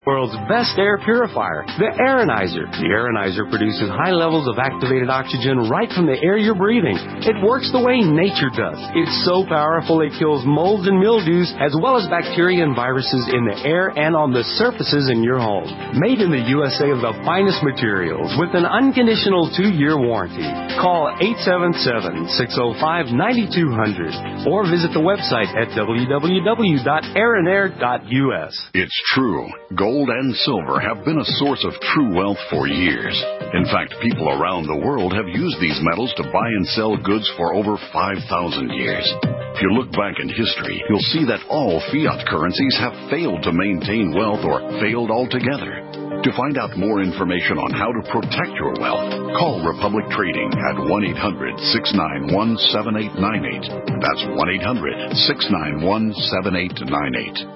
World's best air purifier, the Aeronizer. The Aeronizer produces high levels of activated oxygen right from the air you're breathing. It works the way nature does. It's so powerful it kills molds and mildews as well as bacteria and viruses in the air and on the surfaces in your home. Made in the USA of the finest materials with an unconditional 2-year warranty. Call 877-605-9200 or visit the website at www.aeronair.us. It's true. Gold and silver have been a source of true wealth for years. In fact, people around the world have used these metals to buy and sell goods for over 5,000 years. If you look back in history, you'll see that all fiat currencies have failed to maintain wealth or failed altogether. To find out more information on how to protect your wealth, call Republic Trading at 1-800-691-7898. That's 1-800-691-7898.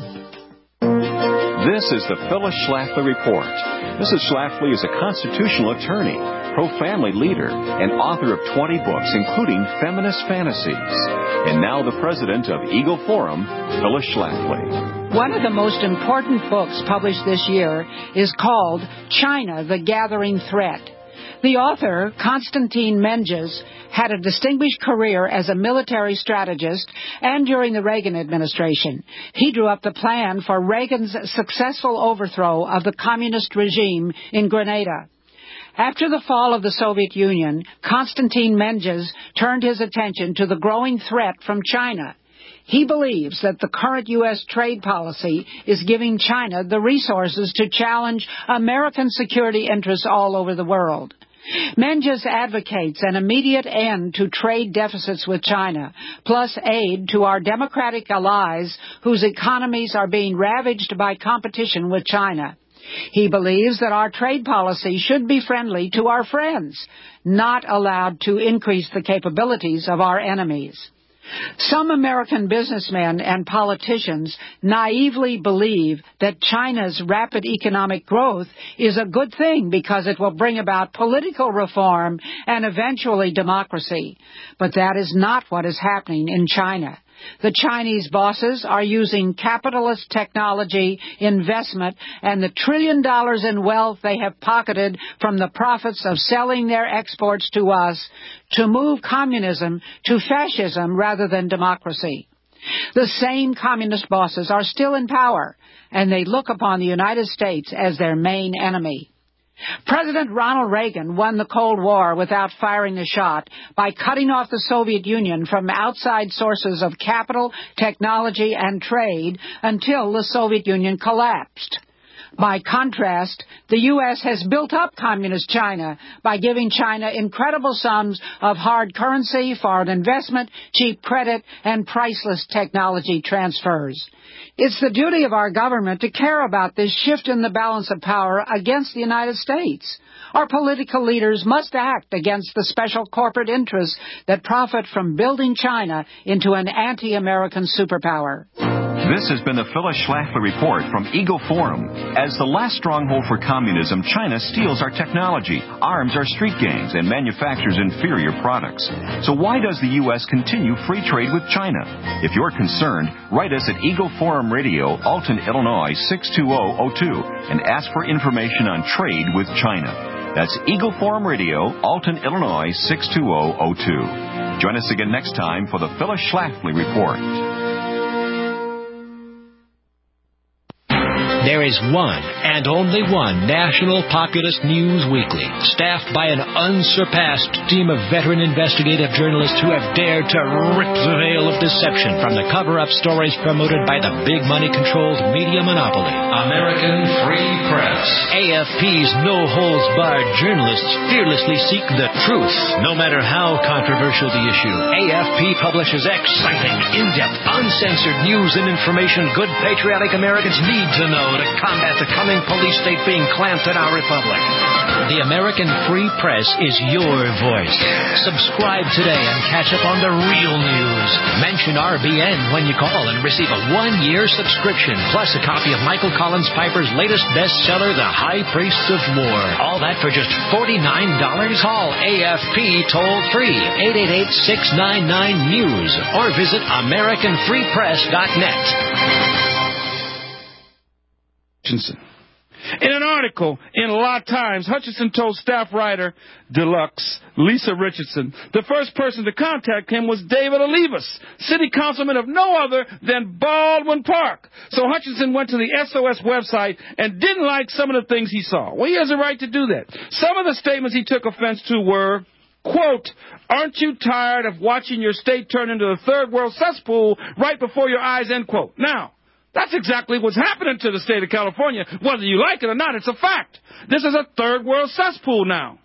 This is the Phyllis Schlafly Report. Mrs. Schlafly is a constitutional attorney, pro-family leader, and author of 20 books, including Feminist Fantasies. And now the president of Eagle Forum, Phyllis Schlafly. One of the most important books published this year is called China, the Gathering Threat. The author, Konstantin Menges, had a distinguished career as a military strategist and during the Reagan administration. He drew up the plan for Reagan's successful overthrow of the communist regime in Grenada. After the fall of the Soviet Union, Konstantin Menges turned his attention to the growing threat from China. He believes that the current U.S. trade policy is giving China the resources to challenge American security interests all over the world. Menges advocates an immediate end to trade deficits with China, plus aid to our democratic allies whose economies are being ravaged by competition with China. He believes that our trade policy should be friendly to our friends, not allowed to increase the capabilities of our enemies. Some American businessmen and politicians naively believe that China's rapid economic growth is a good thing because it will bring about political reform and eventually democracy. But that is not what is happening in China. The Chinese bosses are using capitalist technology, investment, and the $1 trillion in wealth they have pocketed from the profits of selling their exports to us to move communism to fascism rather than democracy. The same communist bosses are still in power, and they look upon the United States as their main enemy. President Ronald Reagan won the Cold War without firing a shot by cutting off the Soviet Union from outside sources of capital, technology, and trade until the Soviet Union collapsed. By contrast, the U.S. has built up communist China by giving China incredible sums of hard currency, foreign investment, cheap credit, and priceless technology transfers. It's the duty of our government to care about this shift in the balance of power against the United States. Our political leaders must act against the special corporate interests that profit from building China into an anti-American superpower. This has been the Phyllis Schlafly Report from Eagle Forum. As the last stronghold for communism, China steals our technology, arms our street gangs, and manufactures inferior products. So why does the U.S. continue free trade with China? If you're concerned, write us at Eagle Forum Radio, Alton, Illinois, 62002, and ask for information on trade with China. That's Eagle Forum Radio, Alton, Illinois, 62002. Join us again next time for the Phyllis Schlafly Report. There is one and only one National Populist News Weekly, staffed by an unsurpassed team of veteran investigative journalists who have dared to rip the veil of deception from the cover-up stories promoted by the big money-controlled media monopoly, American Free Press. AFP's no-holds-barred journalists fearlessly seek the truth, no matter how controversial the issue. AFP publishes exciting, in-depth, uncensored news and information good patriotic Americans need to know to combat the coming police state being clamped in our republic. The American Free Press is your voice. Subscribe today and catch up on the real news. Mention RBN when you call and receive a 1-year subscription, plus a copy of Michael Collins Piper's latest bestseller, The High Priests of War. All that for just $49. Call AFP toll-free 888-699-NEWS or visit AmericanFreePress.net. Hutchinson. In an article in La Times, Hutchinson told staff writer Deluxe Lisa Richardson the first person to contact him was David Olivas, city councilman of no other than Baldwin Park. So Hutchinson went to the SOS website and didn't like some of the things he saw. Well, he has a right to do that. Some of the statements he took offense to were, quote, aren't you tired of watching your state turn into a third world cesspool right before your eyes, end quote. Now, that's exactly what's happening to the state of California. Whether you like it or not, it's a fact. This is a third world cesspool now.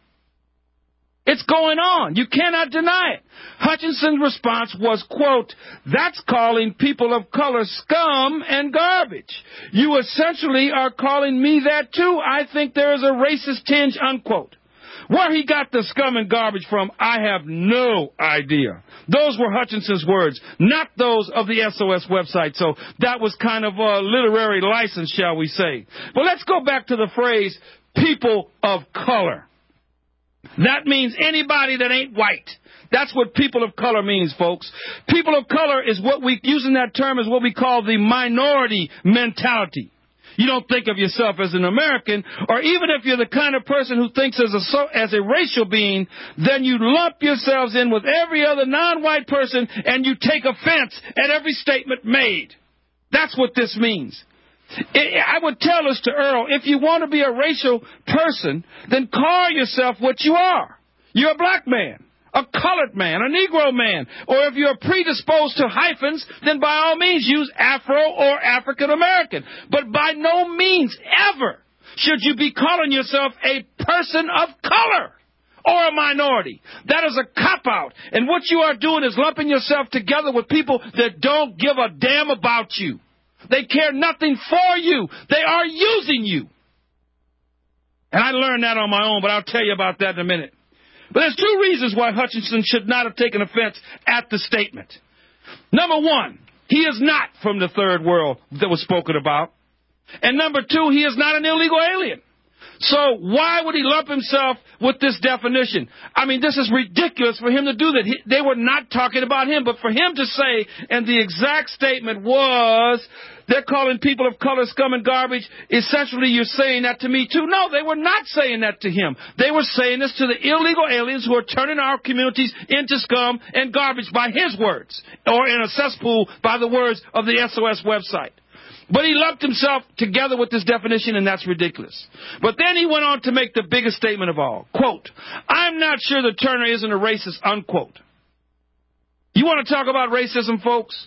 It's going on. You cannot deny it. Hutchinson's response was, quote, that's calling people of color scum and garbage. You essentially are calling me that too. I think there is a racist tinge, unquote. Where he got the scum and garbage from, I have no idea. Those were Hutchinson's words, not those of the SOS website. So that was kind of a literary license, shall we say. But let's go back to the phrase, people of color. That means anybody that ain't white. That's what people of color means, folks. People of color is what using that term is what we call the minority mentality. You don't think of yourself as an American, or even if you're the kind of person who thinks as a racial being, then you lump yourselves in with every other non-white person and you take offense at every statement made. That's what this means. I would tell this to Earl, if you want to be a racial person, then call yourself what you are. You're a black man, a colored man, a Negro man, or if you're predisposed to hyphens, then by all means use Afro or African American. But by no means ever should you be calling yourself a person of color or a minority. That is a cop-out. And what you are doing is lumping yourself together with people that don't give a damn about you. They care nothing for you. They are using you. And I learned that on my own, but I'll tell you about that in a minute. But there's two reasons why Hutchinson should not have taken offense at the statement. Number one, he is not from the third world that was spoken about. And number two, he is not an illegal alien. So why would he lump himself with this definition? I mean, this is ridiculous for him to do that. They were not talking about him, but for him to say, and the exact statement was, they're calling people of color scum and garbage, essentially you're saying that to me too. No, they were not saying that to him. They were saying this to the illegal aliens who are turning our communities into scum and garbage by his words, or in a cesspool by the words of the SOS website. But he lumped himself together with this definition, and that's ridiculous. But then he went on to make the biggest statement of all. Quote, I'm not sure that Turner isn't a racist, unquote. You want to talk about racism, folks?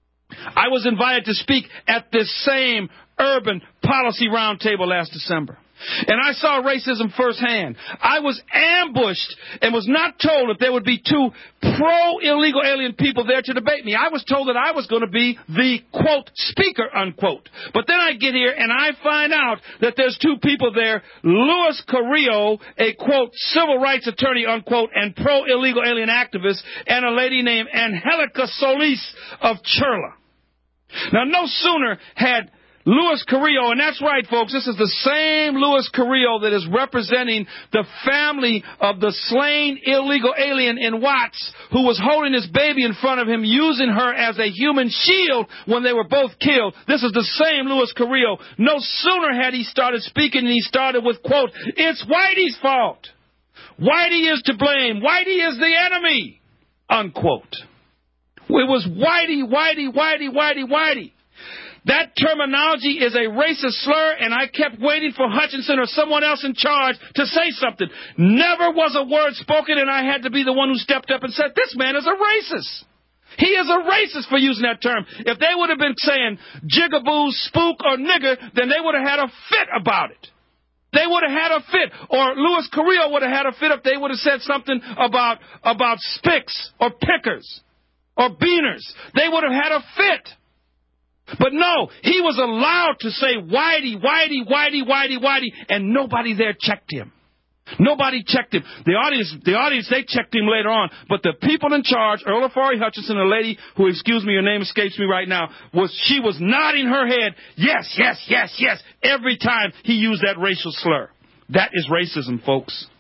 I was invited to speak at this same urban policy roundtable last December. And I saw racism firsthand. I was ambushed and was not told that there would be two pro-illegal alien people there to debate me. I was told that I was going to be the, quote, speaker, unquote. But then I get here and I find out that there's two people there, Luis Carrillo, a, quote, civil rights attorney, unquote, and pro-illegal alien activist, and a lady named Angelica Solis of Churla. Now, no sooner had Luis Carrillo, and that's right, folks, this is the same Luis Carrillo that is representing the family of the slain illegal alien in Watts, who was holding his baby in front of him, using her as a human shield when they were both killed. This is the same Luis Carrillo. No sooner had he started speaking, and he started with, quote, it's Whitey's fault. Whitey is to blame. Whitey is the enemy, unquote. It was Whitey, Whitey, Whitey, Whitey, Whitey. That terminology is a racist slur, and I kept waiting for Hutchinson or someone else in charge to say something. Never was a word spoken, and I had to be the one who stepped up and said, this man is a racist. He is a racist for using that term. If they would have been saying jigaboo, spook, or nigger, then they would have had a fit about it. They would have had a fit. Or Luis Carrillo would have had a fit if they would have said something about spics or pickers or beaners. They would have had a fit. But no, he was allowed to say Whitey, Whitey, Whitey, Whitey, Whitey, and nobody there checked him. Nobody checked him. The audience, they checked him later on. But the people in charge, Earl Afari Hutchinson, a lady who, excuse me, her name escapes me right now, she was nodding her head, yes, yes, yes, yes, every time he used that racial slur. That is racism, folks.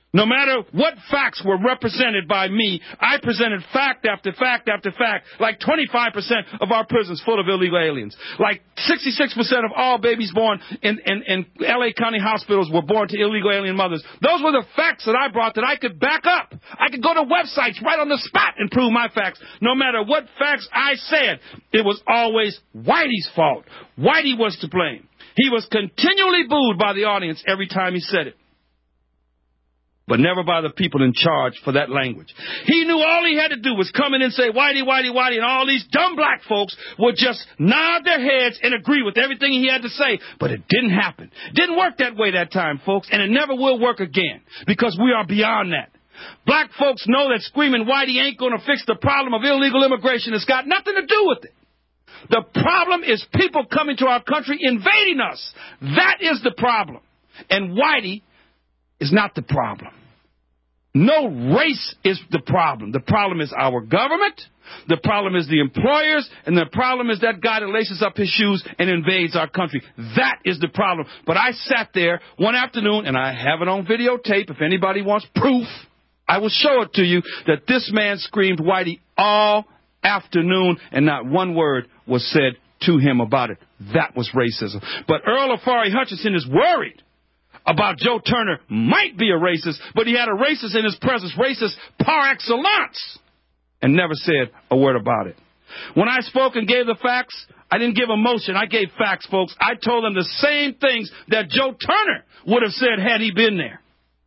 No matter what facts were represented by me, I presented fact after fact after fact. Like 25% of our prisons full of illegal aliens. Like 66% of all babies born in L.A. County hospitals were born to illegal alien mothers. Those were the facts that I brought that I could back up. I could go to websites right on the spot and prove my facts. No matter what facts I said, it was always Whitey's fault. Whitey was to blame. He was continually booed by the audience every time he said it, but never by the people in charge for that language. He knew all he had to do was come in and say, Whitey, Whitey, Whitey, and all these dumb black folks would just nod their heads and agree with everything he had to say. But it didn't happen. Didn't work that way that time, folks, and it never will work again, because we are beyond that. Black folks know that screaming Whitey ain't going to fix the problem of illegal immigration. It's got nothing to do with it. The problem is people coming to our country invading us. That is the problem. And Whitey is not the problem. No race is the problem. The problem is our government. The problem is the employers. And the problem is that guy that laces up his shoes and invades our country. That is the problem. But I sat there one afternoon, and I have it on videotape. If anybody wants proof, I will show it to you, that this man screamed Whitey all afternoon, and not one word was said to him about it. That was racism. But Earl Afari Hutchinson is worried about Joe Turner might be a racist, but he had a racist in his presence, racist par excellence, and never said a word about it. When I spoke and gave the facts, I didn't give emotion. I gave facts, folks. I told them the same things that Joe Turner would have said had he been there.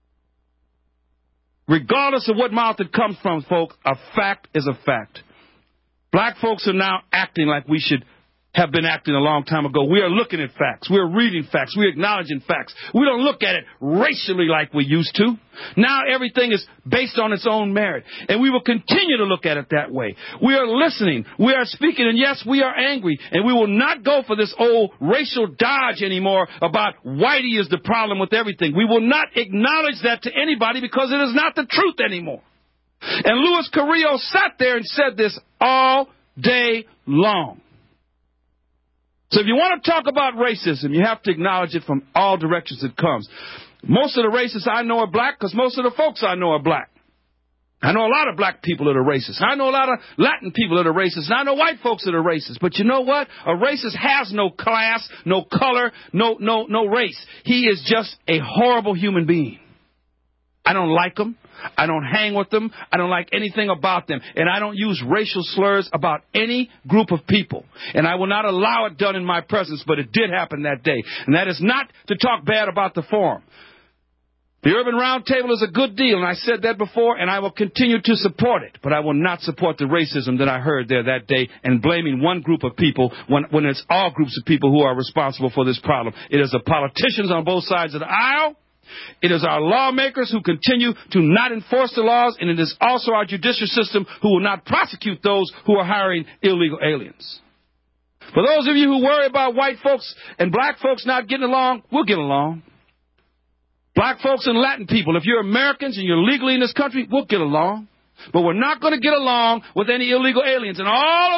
Regardless of what mouth it comes from, folks, a fact is a fact. Black folks are now acting like we should have been acting a long time ago. We are looking at facts. We are reading facts. We are acknowledging facts. We don't look at it racially like we used to. Now everything is based on its own merit. And we will continue to look at it that way. We are listening. We are speaking. And yes, we are angry. And we will not go for this old racial dodge anymore about Whitey is the problem with everything. We will not acknowledge that to anybody, because it is not the truth anymore. And Louis Carrillo sat there and said this all day long. So if you want to talk about racism, you have to acknowledge it from all directions it comes. Most of the racists I know are black, because most of the folks I know are black. I know a lot of black people that are racist. I know a lot of Latin people that are racist. And I know white folks that are racist. But you know what? A racist has no class, no color, no race. He is just a horrible human being. I don't like them. I don't hang with them. I don't like anything about them. And I don't use racial slurs about any group of people. And I will not allow it done in my presence, but it did happen that day. And that is not to talk bad about the forum. The Urban Roundtable is a good deal, and I said that before, and I will continue to support it. But I will not support the racism that I heard there that day and blaming one group of people when it's all groups of people who are responsible for this problem. It is the politicians on both sides of the aisle. It is our lawmakers who continue to not enforce the laws, and it is also our judicial system who will not prosecute those who are hiring illegal aliens. For those of you who worry about white folks and black folks not getting along, we'll get along. Black folks and Latin people, if you're Americans and you're legally in this country, we'll get along. But we're not going to get along with any illegal aliens. And all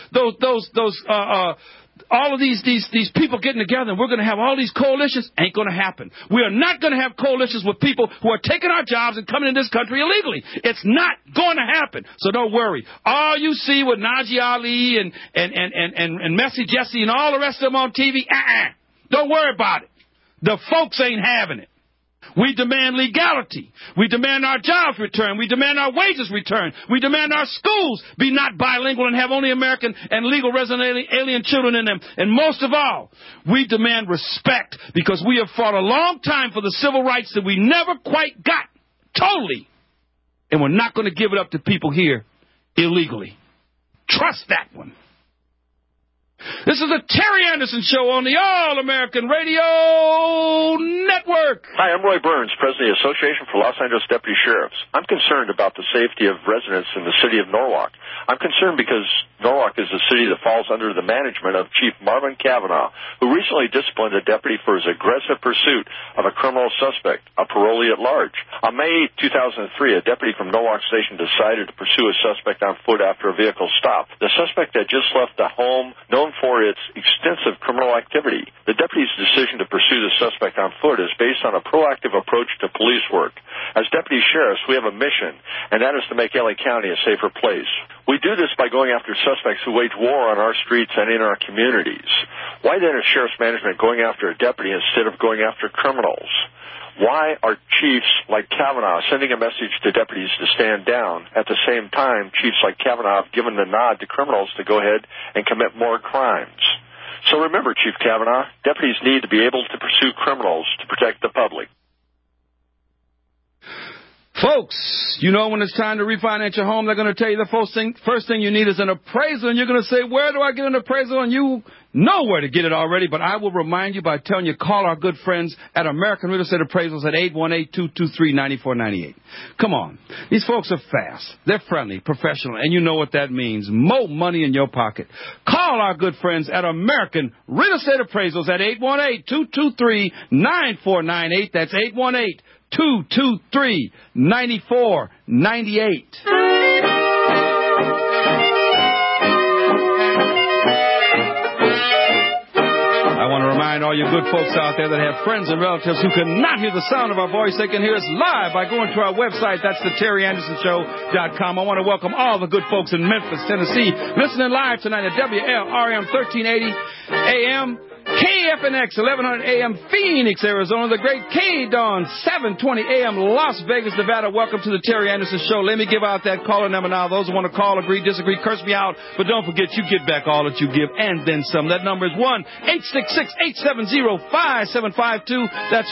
of all of these people getting together, and we're going to have all these coalitions, ain't going to happen. We are not going to have coalitions with people who are taking our jobs and coming in this country illegally. It's not going to happen. So don't worry. All you see with Najee Ali and Messy Jesse and all the rest of them on TV, don't worry about it. The folks ain't having it. We demand legality. We demand our jobs return. We demand our wages return. We demand our schools be not bilingual and have only American and legal resident alien children in them. And most of all, we demand respect, because we have fought a long time for the civil rights that we never quite got totally. And we're not going to give it up to people here illegally. Trust that one. This is the Terry Anderson Show on the All-American Radio Network. Hi, I'm Roy Burns, President of the Association for Los Angeles Deputy Sheriffs. I'm concerned about the safety of residents in the city of Norwalk. I'm concerned because Norwalk is a city that falls under the management of Chief Marvin Cavanaugh, who recently disciplined a deputy for his aggressive pursuit of a criminal suspect, a parolee at large. On May 8, 2003, a deputy from Norwalk Station decided to pursue a suspect on foot after a vehicle stopped. The suspect had just left a home known for its extensive criminal activity. The deputy's decision to pursue the suspect on foot is based on a proactive approach to police work. As deputy sheriffs, we have a mission, and that is to make LA County a safer place. We do this by going after suspects who wage war on our streets and in our communities. Why then is sheriff's management going after a deputy instead of going after criminals? Why are chiefs like Kavanaugh sending a message to deputies to stand down? At the same time, chiefs like Kavanaugh have given the nod to criminals to go ahead and commit more crimes. So remember, Chief Kavanaugh, deputies need to be able to pursue criminals to protect the public. Folks, you know when it's time to refinance your home, they're going to tell you the first thing you need is an appraisal, and you're going to say, where do I get an appraisal? And you know where to get it already, but I will remind you by telling you, call our good friends at American Real Estate Appraisals at 818-223-9498. Come on. These folks are fast. They're friendly, professional, and you know what that means. More money in your pocket. Call our good friends at American Real Estate Appraisals at 818-223-9498. That's 818-223-9498. I want to remind all you good folks out there that have friends and relatives who cannot hear the sound of our voice. They can hear us live by going to our website. That's the TerryAndersonShow.com. I want to welcome all the good folks in Memphis, Tennessee, listening live tonight at WLRM 1380 AM, KFNX 1100 AM, Phoenix, Arizona, the great KDAWN 720 AM, Las Vegas, Nevada. Welcome to the Terry Anderson Show. Let me give out that caller number now. Those who want to call, agree, disagree, curse me out. But don't forget, you get back all that you give and then some. That number is 1-866-870-5752. That's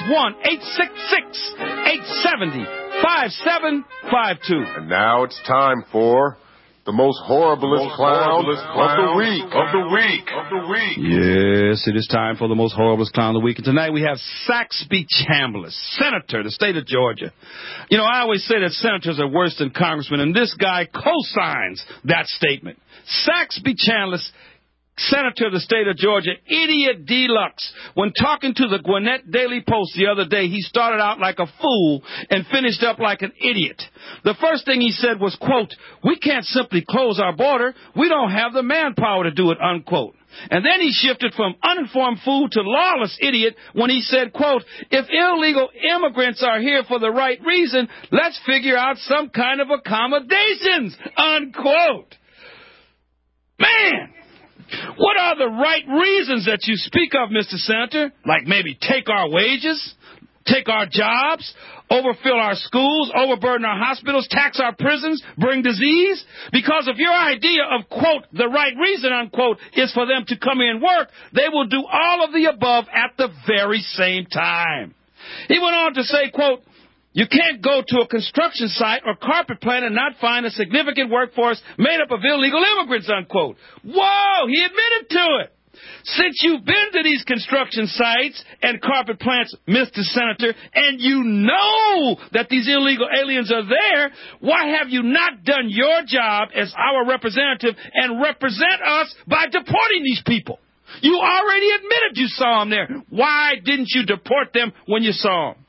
1-866-870-5752. And now it's time for the most horriblest clown of the week. Yes, it is time for the most horriblest clown of the week. And tonight we have Saxby Chambliss, Senator, the state of Georgia. You know, I always say that senators are worse than congressmen, and this guy co-signs that statement. Saxby Chambliss, Senator of the state of Georgia, idiot deluxe. When talking to the Gwinnett Daily Post the other day, he started out like a fool and finished up like an idiot. The first thing he said was, quote, we can't simply close our border. We don't have the manpower to do it, unquote. And then he shifted from uninformed fool to lawless idiot when he said, quote, if illegal immigrants are here for the right reason, let's figure out some kind of accommodations, unquote. Man! What are the right reasons that you speak of, Mr. Senator? Like maybe take our wages, take our jobs, overfill our schools, overburden our hospitals, tax our prisons, bring disease? Because if your idea of, quote, the right reason, unquote, is for them to come here and work, they will do all of the above at the very same time. He went on to say, quote, you can't go to a construction site or carpet plant and not find a significant workforce made up of illegal immigrants, unquote. Whoa, he admitted to it. Since you've been to these construction sites and carpet plants, Mr. Senator, and you know that these illegal aliens are there, why have you not done your job as our representative and represent us by deporting these people? You already admitted you saw them there. Why didn't you deport them when you saw them?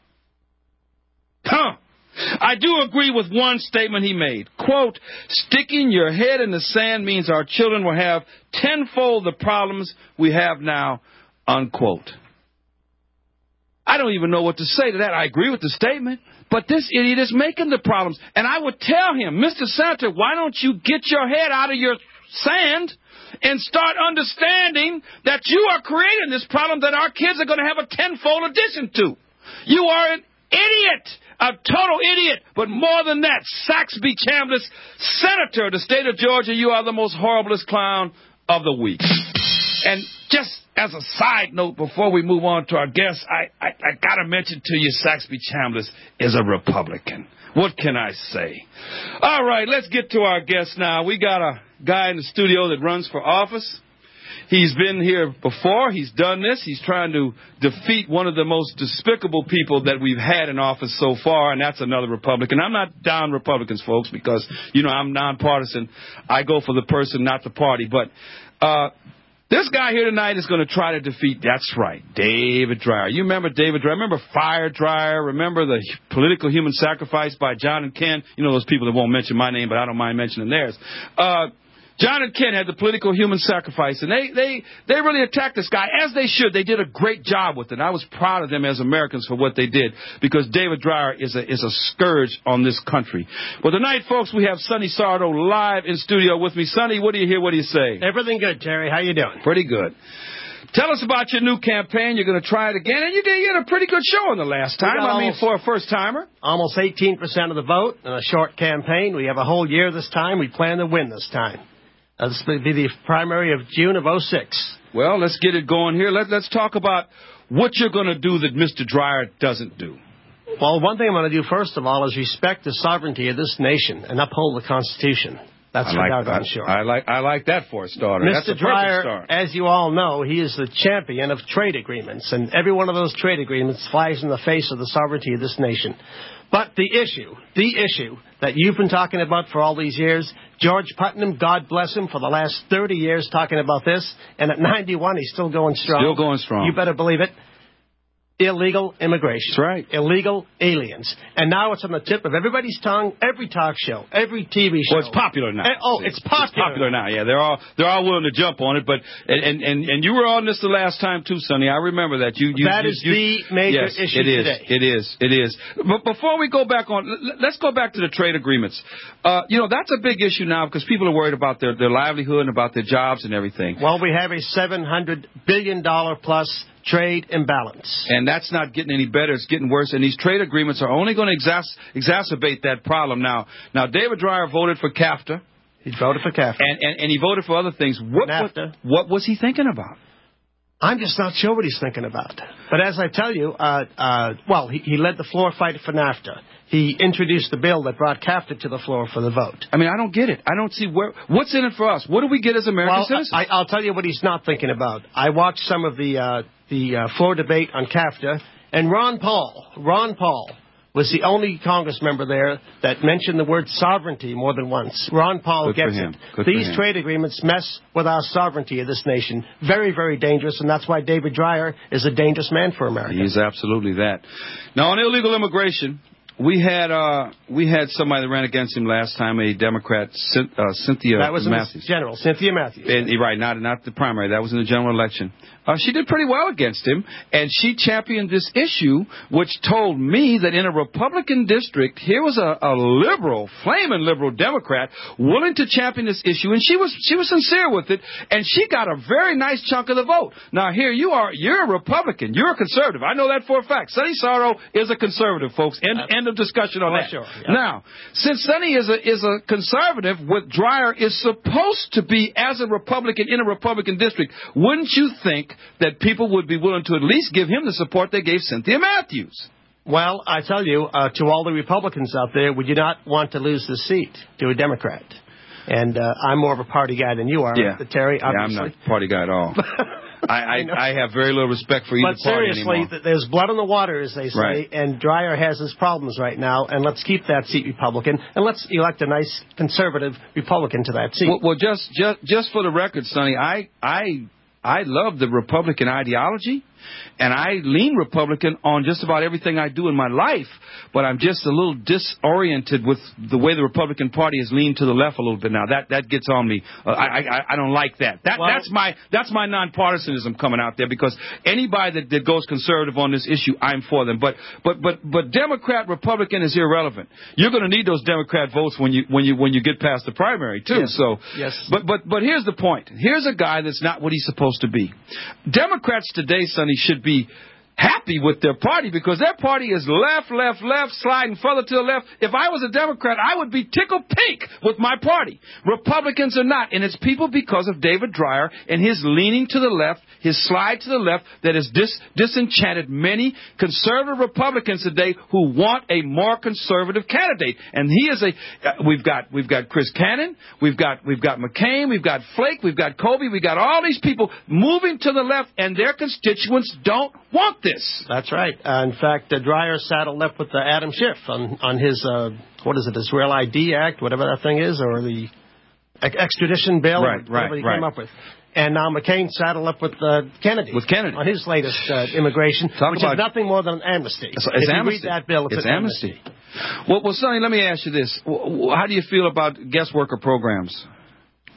I do agree with one statement he made. Quote, sticking your head in the sand means our children will have tenfold the problems we have now, unquote. I don't even know what to say to that. I agree with the statement, but this idiot is making the problems. And I would tell him, Mr. Senator, why don't you get your head out of your sand and start understanding that you are creating this problem that our kids are going to have a tenfold addition to. You are an idiot, a total idiot. But more than that, Saxby Chambliss, Senator of the state of Georgia, you are the most horriblest clown of the week. And just as a side note, before we move on to our guests, I got to mention to you, Saxby Chambliss is a Republican. What can I say? All right, let's get to our guests now. We got a guy in the studio that runs for office. He's been here before. He's done this. He's trying to defeat one of the most despicable people that we've had in office so far, and that's another Republican. I'm not down Republicans, folks, because, you know, I'm nonpartisan. I go for the person, not the party. But this guy here tonight is going to try to defeat, that's right, David Dreyer. You remember David Dreyer? Remember Fire Dreyer? Remember the political human sacrifice by John and Ken? You know those people that won't mention my name, but I don't mind mentioning theirs. John and Ken had the political human sacrifice, and they really attacked this guy, as they should. They did a great job with it. I was proud of them as Americans for what they did, because David Dreyer is a scourge on this country. Well, tonight, folks, we have Sonny Sardo live in studio with me. Sonny, what do you hear? What do you say? Everything good, Terry. How you doing? Pretty good. Tell us about your new campaign. You're going to try it again, and you had a pretty good showing the last time. For a first-timer. Almost 18% of the vote in a short campaign. We have a whole year this time. We plan to win this time. This will be the primary of June of 2006. Well, let's get it going here. Let's talk about what you're going to do that Mr. Dreyer doesn't do. Well, one thing I'm going to do, first of all, is respect the sovereignty of this nation and uphold the Constitution. That's I'm sure. I like that for a starter. Mr. Dreyer, as you all know, he is the champion of trade agreements, and every one of those trade agreements flies in the face of the sovereignty of this nation. But the issue that you've been talking about for all these years, George Putnam, God bless him, for the last 30 years talking about this, and at 91 he's still going strong. Still going strong. You better believe it. Illegal immigration. That's right. Illegal aliens. And now it's on the tip of everybody's tongue, every talk show, every TV show. Well, it's popular now. It's popular. It's popular now, yeah. They're all willing to jump on it, but and you were on this the last time too, Sonny. I remember that. That is the major issue today. It is. But before we go back on, let's go back to the trade agreements. That's a big issue now because people are worried about their livelihood and about their jobs and everything. Well, we have a $700 billion plus trade imbalance. And that's not getting any better. It's getting worse. And these trade agreements are only going to exacerbate that problem. Now, David Dreyer voted for CAFTA. He voted for CAFTA. And he voted for other things. What was he thinking about? I'm just not sure what he's thinking about. But as I tell you, he led the floor fight for NAFTA. He introduced the bill that brought CAFTA to the floor for the vote. I mean, I don't get it. I don't see what's in it for us. What do we get as American citizens? I'll tell you what he's not thinking about. I watched some of the floor debate on CAFTA, and Ron Paul was the only Congress member there that mentioned the word sovereignty more than once. Ron Paul gets it. These trade agreements mess with our sovereignty of this nation. Very, very dangerous, and that's why David Dreyer is a dangerous man for America. He's absolutely that. Now, on illegal immigration, we had somebody that ran against him last time, a Democrat, Cynthia Matthews. That was in the general, Cynthia Matthews. Right, not the primary. That was in the general election. She did pretty well against him, and she championed this issue, which told me that in a Republican district, here was a liberal, flaming liberal Democrat willing to champion this issue, and she was sincere with it, and she got a very nice chunk of the vote. Now, here you're a Republican, you're a conservative. I know that for a fact. Sonny Sardo is a conservative, folks. End of discussion on that. Sure. Yeah. Now, since Sonny is a conservative, what Dreyer is supposed to be as a Republican in a Republican district, wouldn't you think that people would be willing to at least give him the support they gave Cynthia Matthews? Well, I tell you, to all the Republicans out there, would you not want to lose the seat to a Democrat? And I'm more of a party guy than you are, Terry, obviously. Yeah, I'm not a party guy at all. I have very little respect for either party anymore. But seriously, there's blood on the water, as they say, and Dreyer has his problems right now, and let's keep that seat Republican, and let's elect a nice conservative Republican to that seat. Well, just for the record, Sonny, I love the Republican ideology, and I lean Republican on just about everything I do in my life, but I'm just a little disoriented with the way the Republican Party has leaned to the left a little bit now. That gets on me. I don't like that. That's my nonpartisanism coming out there, because anybody that goes conservative on this issue, I'm for them. But Democrat, Republican is irrelevant. You're going to need those Democrat votes when you get past the primary too. Yes. So, yes. But here's the point. Here's a guy that's not what he's supposed to be. Democrats today, Sonny, should be happy with their party, because their party is left, sliding further to the left. If I was a Democrat, I would be tickled pink with my party. Republicans are not, and it's people because of David Dreyer and his leaning to the left, his slide to the left, that has disenchanted many conservative Republicans today who want a more conservative candidate. And he is we've got Chris Cannon, we've got McCain, we've got Flake, we've got Colby, we've got all these people moving to the left, and their constituents don't want this. That's right. In fact, Dreyer saddled up with Adam Schiff on his, Israel ID Act, whatever that thing is, or the extradition bill, whatever he came up with. And now McCain saddled up with Kennedy. With Kennedy. On his latest immigration, which is nothing more than an amnesty. It's if amnesty. You read that bill, it's an amnesty. Well, Sonny, let me ask you this. How do you feel about guest worker programs?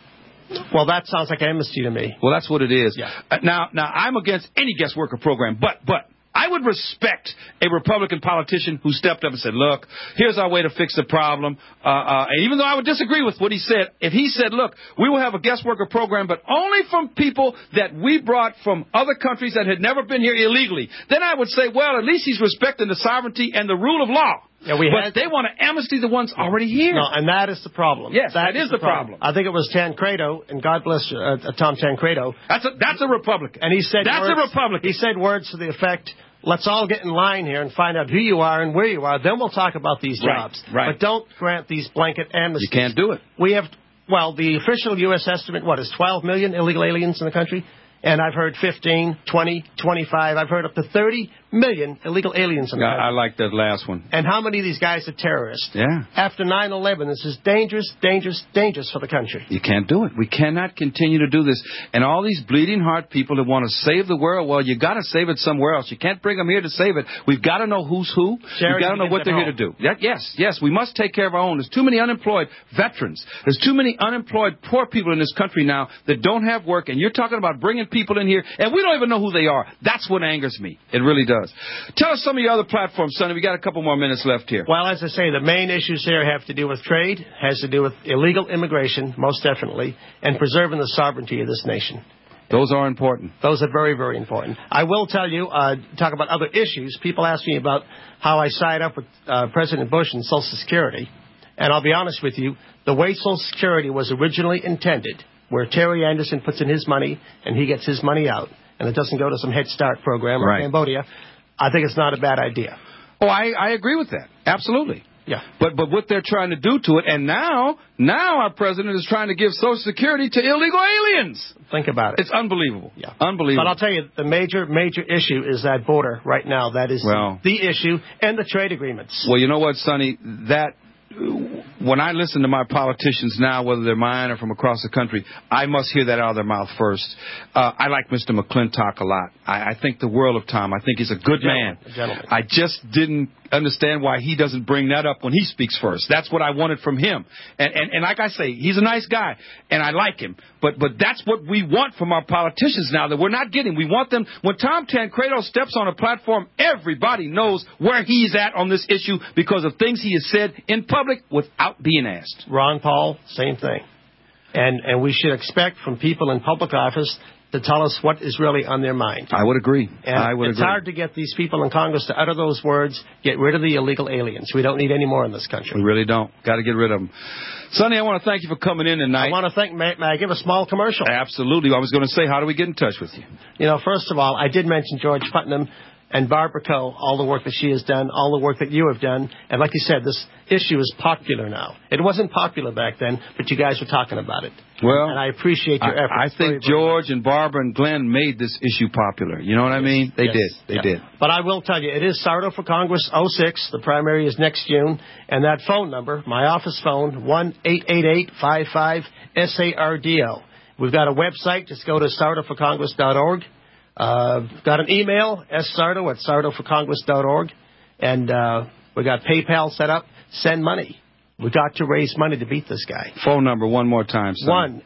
Well, that sounds like amnesty to me. Well, that's what it is. Yeah. Now, I'm against any guest worker program, but I would respect a Republican politician who stepped up and said, look, here's our way to fix the problem. And even though I would disagree with what he said, if he said, look, we will have a guest worker program, but only from people that we brought from other countries that had never been here illegally, then I would say, well, at least he's respecting the sovereignty and the rule of law. Yeah, but they want to amnesty the ones already here. No, and that is the problem. Yes, that is the problem. I think it was Tancredo, and God bless Tom Tancredo. That's a Republican. And he said that's a Republican. He said words to the effect, let's all get in line here and find out who you are and where you are. Then we'll talk about these jobs. Right. But don't grant these blanket amnesties. You can't do it. We have, the official U.S. estimate, is 12 million illegal aliens in the country? And I've heard 15, 20, 25. I've heard up to 30 million illegal aliens in the country. I like that last one. And how many of these guys are terrorists? Yeah. After 9/11, this is dangerous, dangerous, dangerous for the country. You can't do it. We cannot continue to do this. And all these bleeding heart people that want to save the world, well, you got to save it somewhere else. You can't bring them here to save it. We've got to know who's who. We've got to know what they're here to do. Yes. We must take care of our own. There's too many unemployed veterans. There's too many unemployed poor people in this country now that don't have work. And you're talking about bringing people in here, and we don't even know who they are. That's what angers me. It really does. Tell us some of your other platforms, Sonny. We got a couple more minutes left here. Well, as I say, the main issues here have to do with trade, has to do with illegal immigration, most definitely, and preserving the sovereignty of this nation. Those are important. Those are very, very important. I will tell you, talk about other issues. People ask me about how I side up with President Bush and Social Security. And I'll be honest with you, the way Social Security was originally intended, where Terry Anderson puts in his money and he gets his money out, and it doesn't go to some Head Start program or Cambodia, I think it's not a bad idea. Oh, I agree with that. Absolutely. Yeah. But what they're trying to do to it, and now our president is trying to give Social Security to illegal aliens. Think about it. It's unbelievable. Yeah. Unbelievable. But I'll tell you, the major issue is that border right now. That is the issue, and the trade agreements. Well, you know what, Sonny? When I listen to my politicians now, whether they're mine or from across the country, I must hear that out of their mouth first. I like Mr. McClintock a lot. I think the world of Tom. I think he's a good man. A gentleman. I just didn't understand why he doesn't bring that up when he speaks first. That's what I wanted from him. And like I say, he's a nice guy, and I like him. But that's what we want from our politicians now that we're not getting. We want them. When Tom Tancredo steps on a platform, everybody knows where he's at on this issue because of things he has said in public without being asked. Ron Paul, same thing. And we should expect from people in public office to tell us what is really on their mind. I would agree. And it's hard to get these people in Congress to utter those words, get rid of the illegal aliens. We don't need any more in this country. We really don't. Got to get rid of them. Sonny, I want to thank you for coming in tonight. I want to thank, may I give a small commercial? Absolutely. I was going to say, how do we get in touch with you? First of all, I did mention George Putnam and Barbara Coe, all the work that she has done, all the work that you have done. And like you said, this issue is popular now. It wasn't popular back then, but you guys were talking about it. Well, and I appreciate your efforts. I think George and Barbara and Glenn made this issue popular. You know what I mean? They did. They did. But I will tell you, it is Sourdough for Congress 06. The primary is next June. And that phone number, my office phone, 1-888-55-SARDO. We've got a website. Just go to sourdoughforcongress.org. Got an email, ssardo@sourdoughforcongress.org. And we got PayPal set up. Send money. We got to raise money to beat this guy. Phone number one more time, son.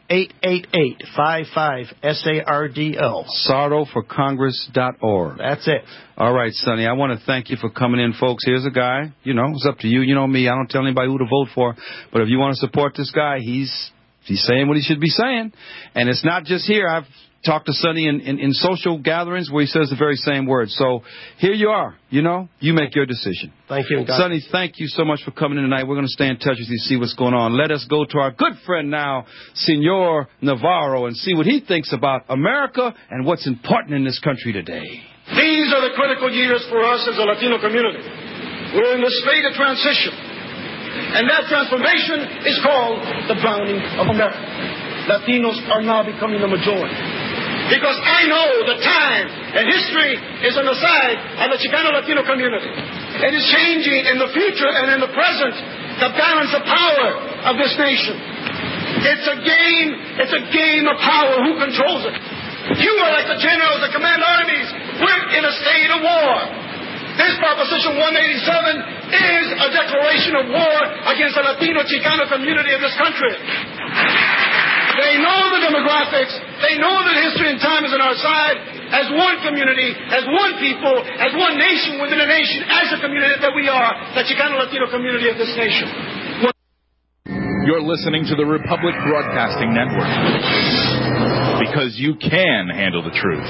1-888-55-SARDO. sourdoughforcongress.org. That's it. All right, Sonny. I want to thank you for coming in, folks. Here's a guy. It's up to you. You know me. I don't tell anybody who to vote for. But if you want to support this guy, he's saying what he should be saying. And it's not just here. I've talked to Sonny in social gatherings where he says the very same words. So here you are. You make your decision. Thank you. Sonny, thank you so much for coming in tonight. We're going to stay in touch with you, see what's going on. Let us go to our good friend now, Senor Navarro, and see what he thinks about America and what's important in this country today. These are the critical years for us as a Latino community. We're in the state of transition. And that transformation is called the browning of America. Latinos are now becoming the majority. Because I know the time and history is on the side of the Chicano Latino community. It is changing in the future and in the present the balance of power of this nation. It's a game of power. Who controls it? You are like the generals that command armies. We're in a state of war. This Proposition 187 is a declaration of war against the Latino Chicano community of this country. They know the demographics. They know that history and time is on our side. As one community, as one people, as one nation within a nation, as a community that we are, the Chicano Latino community of this nation. You're listening to the Republic Broadcasting Network. Because you can handle the truth.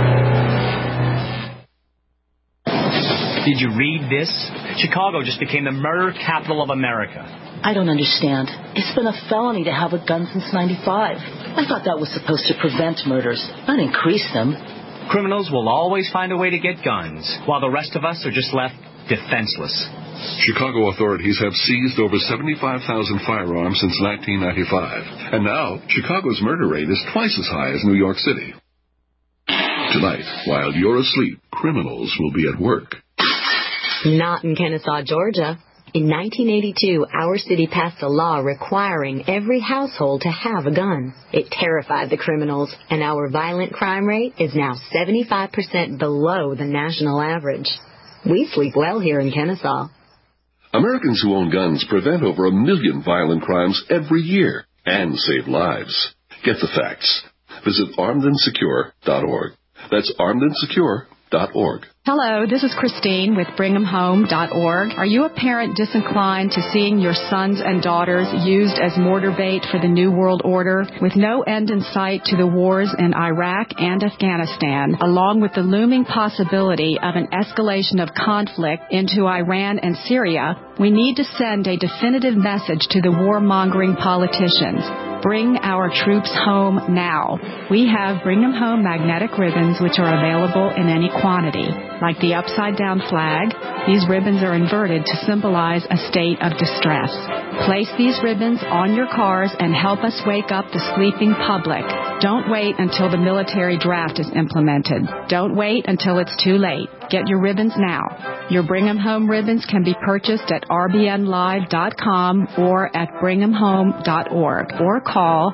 Did you read this? Chicago just became the murder capital of America. I don't understand. It's been a felony to have a gun since '95. I thought that was supposed to prevent murders, not increase them. Criminals will always find a way to get guns, while the rest of us are just left defenseless. Chicago authorities have seized over 75,000 firearms since 1995. And now, Chicago's murder rate is twice as high as New York City. Tonight, while you're asleep, criminals will be at work. Not in Kennesaw, Georgia. In 1982, our city passed a law requiring every household to have a gun. It terrified the criminals, and our violent crime rate is now 75% below the national average. We sleep well here in Kennesaw. Americans who own guns prevent over 1 million violent crimes every year and save lives. Get the facts. Visit armedandsecure.org. That's armedandsecure.org. Hello, this is Christine with BringTheMHome.org. Are you a parent disinclined to seeing your sons and daughters used as mortar bait for the New World Order? With no end in sight to the wars in Iraq and Afghanistan, along with the looming possibility of an escalation of conflict into Iran and Syria, we need to send a definitive message to the warmongering politicians. Bring our troops home now. We have Bring Them Home magnetic ribbons, which are available in any quantity. Like the upside-down flag, these ribbons are inverted to symbolize a state of distress. Place these ribbons on your cars and help us wake up the sleeping public. Don't wait until the military draft is implemented. Don't wait until it's too late. Get your ribbons now. Your Bring 'em Home ribbons can be purchased at rbnlive.com or at bringthemhome.org or call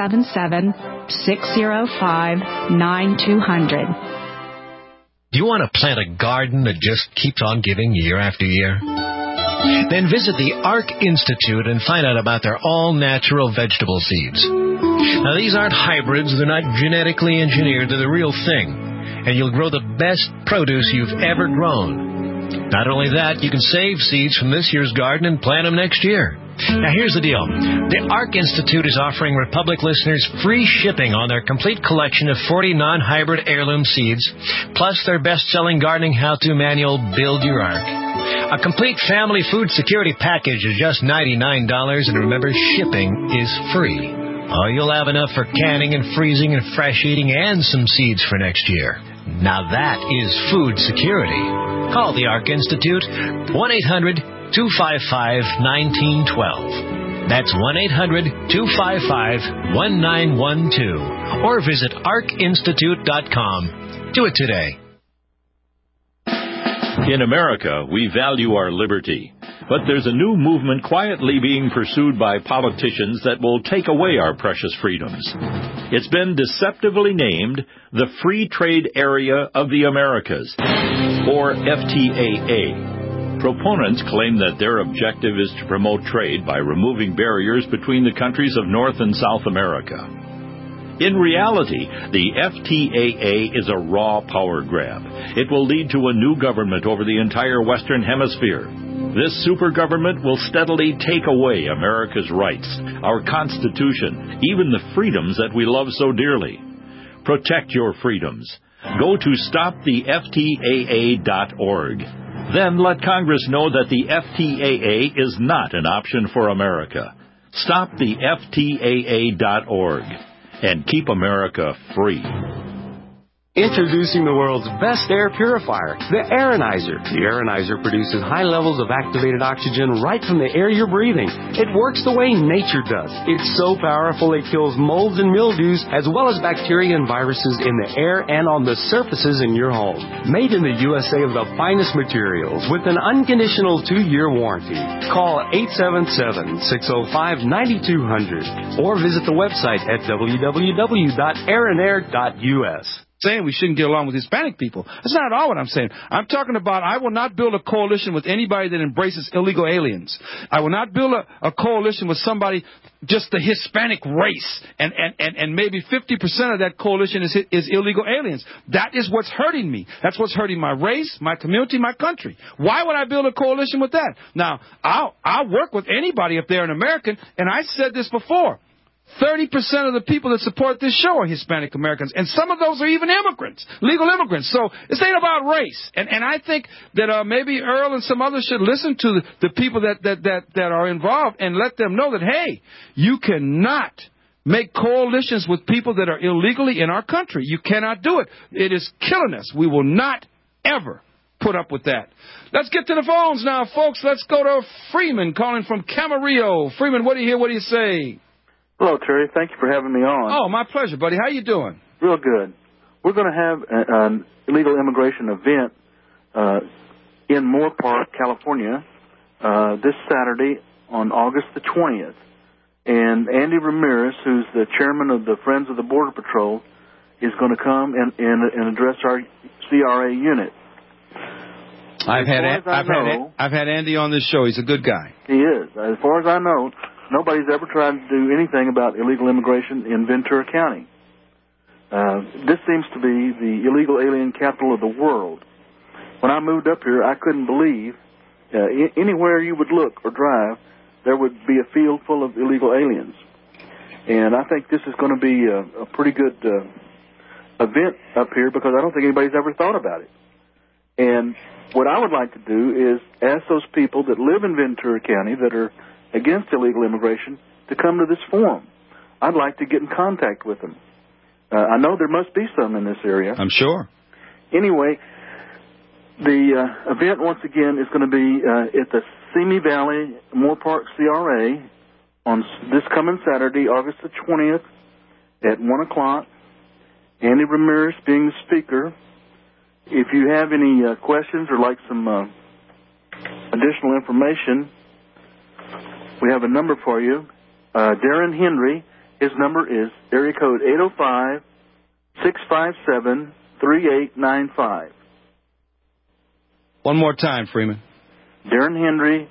877-605-9200. Do you want to plant a garden that just keeps on giving year after year? Then visit the ARC Institute and find out about their all-natural vegetable seeds. Now, these aren't hybrids. They're not genetically engineered. They're the real thing. And you'll grow the best produce you've ever grown. Not only that, you can save seeds from this year's garden and plant them next year. Now, here's the deal. The ARC Institute is offering Republic listeners free shipping on their complete collection of 40 non-hybrid heirloom seeds, plus their best-selling gardening how-to manual, Build Your Ark. A complete family food security package is just $99, and remember, shipping is free. Oh, you'll have enough for canning and freezing and fresh eating and some seeds for next year. Now that is food security. Call the ARC Institute, 1-800-255-1912. That's 1-800-255-1912. Or visit arcinstitute.com. Do it today. In America, we value our liberty. But there's a new movement quietly being pursued by politicians that will take away our precious freedoms. It's been deceptively named the Free Trade Area of the Americas, or FTAA. Proponents claim that their objective is to promote trade by removing barriers between the countries of North and South America. In reality, the FTAA is a raw power grab. It will lead to a new government over the entire Western Hemisphere. This super government will steadily take away America's rights, our Constitution, even the freedoms that we love so dearly. Protect your freedoms. Go to stoptheftaa.org. Then let Congress know that the FTAA is not an option for America. Stoptheftaa.org. And keep America free. Introducing the world's best air purifier, the Aironizer. The Aironizer produces high levels of activated oxygen right from the air you're breathing. It works the way nature does. It's so powerful it kills molds and mildews as well as bacteria and viruses in the air and on the surfaces in your home. Made in the USA of the finest materials with an unconditional 2-year warranty. Call 877-605-9200 or visit the website at www.aironair.us. saying we shouldn't get along with Hispanic people. That's not at all what I'm saying. I'm talking about I will not build a coalition with anybody that embraces illegal aliens. I will not build a coalition with somebody, just the Hispanic race, and maybe 50% of that coalition is illegal aliens. That is what's hurting me. That's what's hurting my race, my community, my country. Why would I build a coalition with that? Now, I'll work with anybody if they're an American, and I said this before. 30% of the people that support this show are Hispanic Americans, and some of those are even immigrants, legal immigrants. So this ain't about race. And I think that maybe Earl and some others should listen to the people that are involved and let them know that, hey, you cannot make coalitions with people that are illegally in our country. You cannot do it. It is killing us. We will not ever put up with that. Let's get to the phones now, folks. Let's go to Freeman calling from Camarillo. Freeman, what do you hear? What do you say? Hello, Terry. Thank you for having me on. Oh, my pleasure, buddy. How you doing? Real good. We're going to have an illegal immigration event in Moore Park, California, this Saturday on August the 20th. And Andy Ramirez, who's the chairman of the Friends of the Border Patrol, is going to come and address our CRA unit. I've had Andy on this show. He's a good guy. He is. As far as I know, nobody's ever tried to do anything about illegal immigration in Ventura County. This seems to be the illegal alien capital of the world. When I moved up here, I couldn't believe anywhere you would look or drive, there would be a field full of illegal aliens. And I think this is going to be a pretty good event up here because I don't think anybody's ever thought about it. And what I would like to do is ask those people that live in Ventura County that are against illegal immigration to come to this forum. I'd like to get in contact with them. I know there must be some in this area. I'm sure. Anyway, the event, once again, is going to be at the Simi Valley Moore Park CRA on this coming Saturday, August the 20th at 1 o'clock. Andy Ramirez being the speaker. If you have any questions or like some additional information, we have a number for you. Darren Henry, his number is area code 805-657-3895. One more time, Freeman. Darren Henry,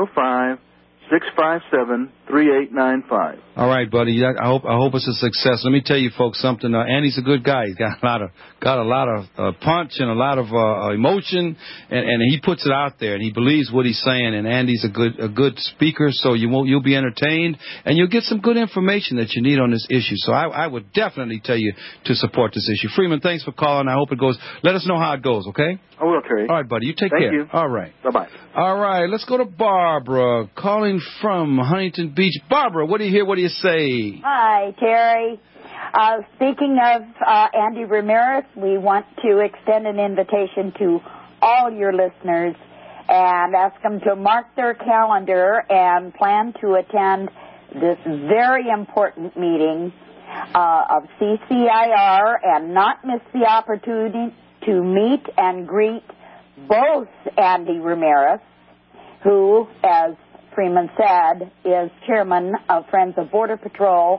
805-657-3895. All right, buddy. I hope it's a success. Let me tell you, folks, something. Andy's a good guy. He's got a lot of punch and a lot of emotion, and he puts it out there, and he believes what he's saying. And Andy's a good speaker, so you'll be entertained, and you'll get some good information that you need on this issue. So I would definitely tell you to support this issue. Freeman, thanks for calling. I hope it goes. Let us know how it goes, okay? I will, Terry. All right, buddy. You take care. Thank you. All right. Bye-bye. All right. Let's go to Barbara calling from Huntington Beach. Barbara, what do you hear? What do you say? Hi, Terry. Speaking of Andy Ramirez, we want to extend an invitation to all your listeners and ask them to mark their calendar and plan to attend this very important meeting of CCIR and not miss the opportunity to meet and greet both Andy Ramirez, who, as Freeman said, is chairman of Friends of Border Patrol,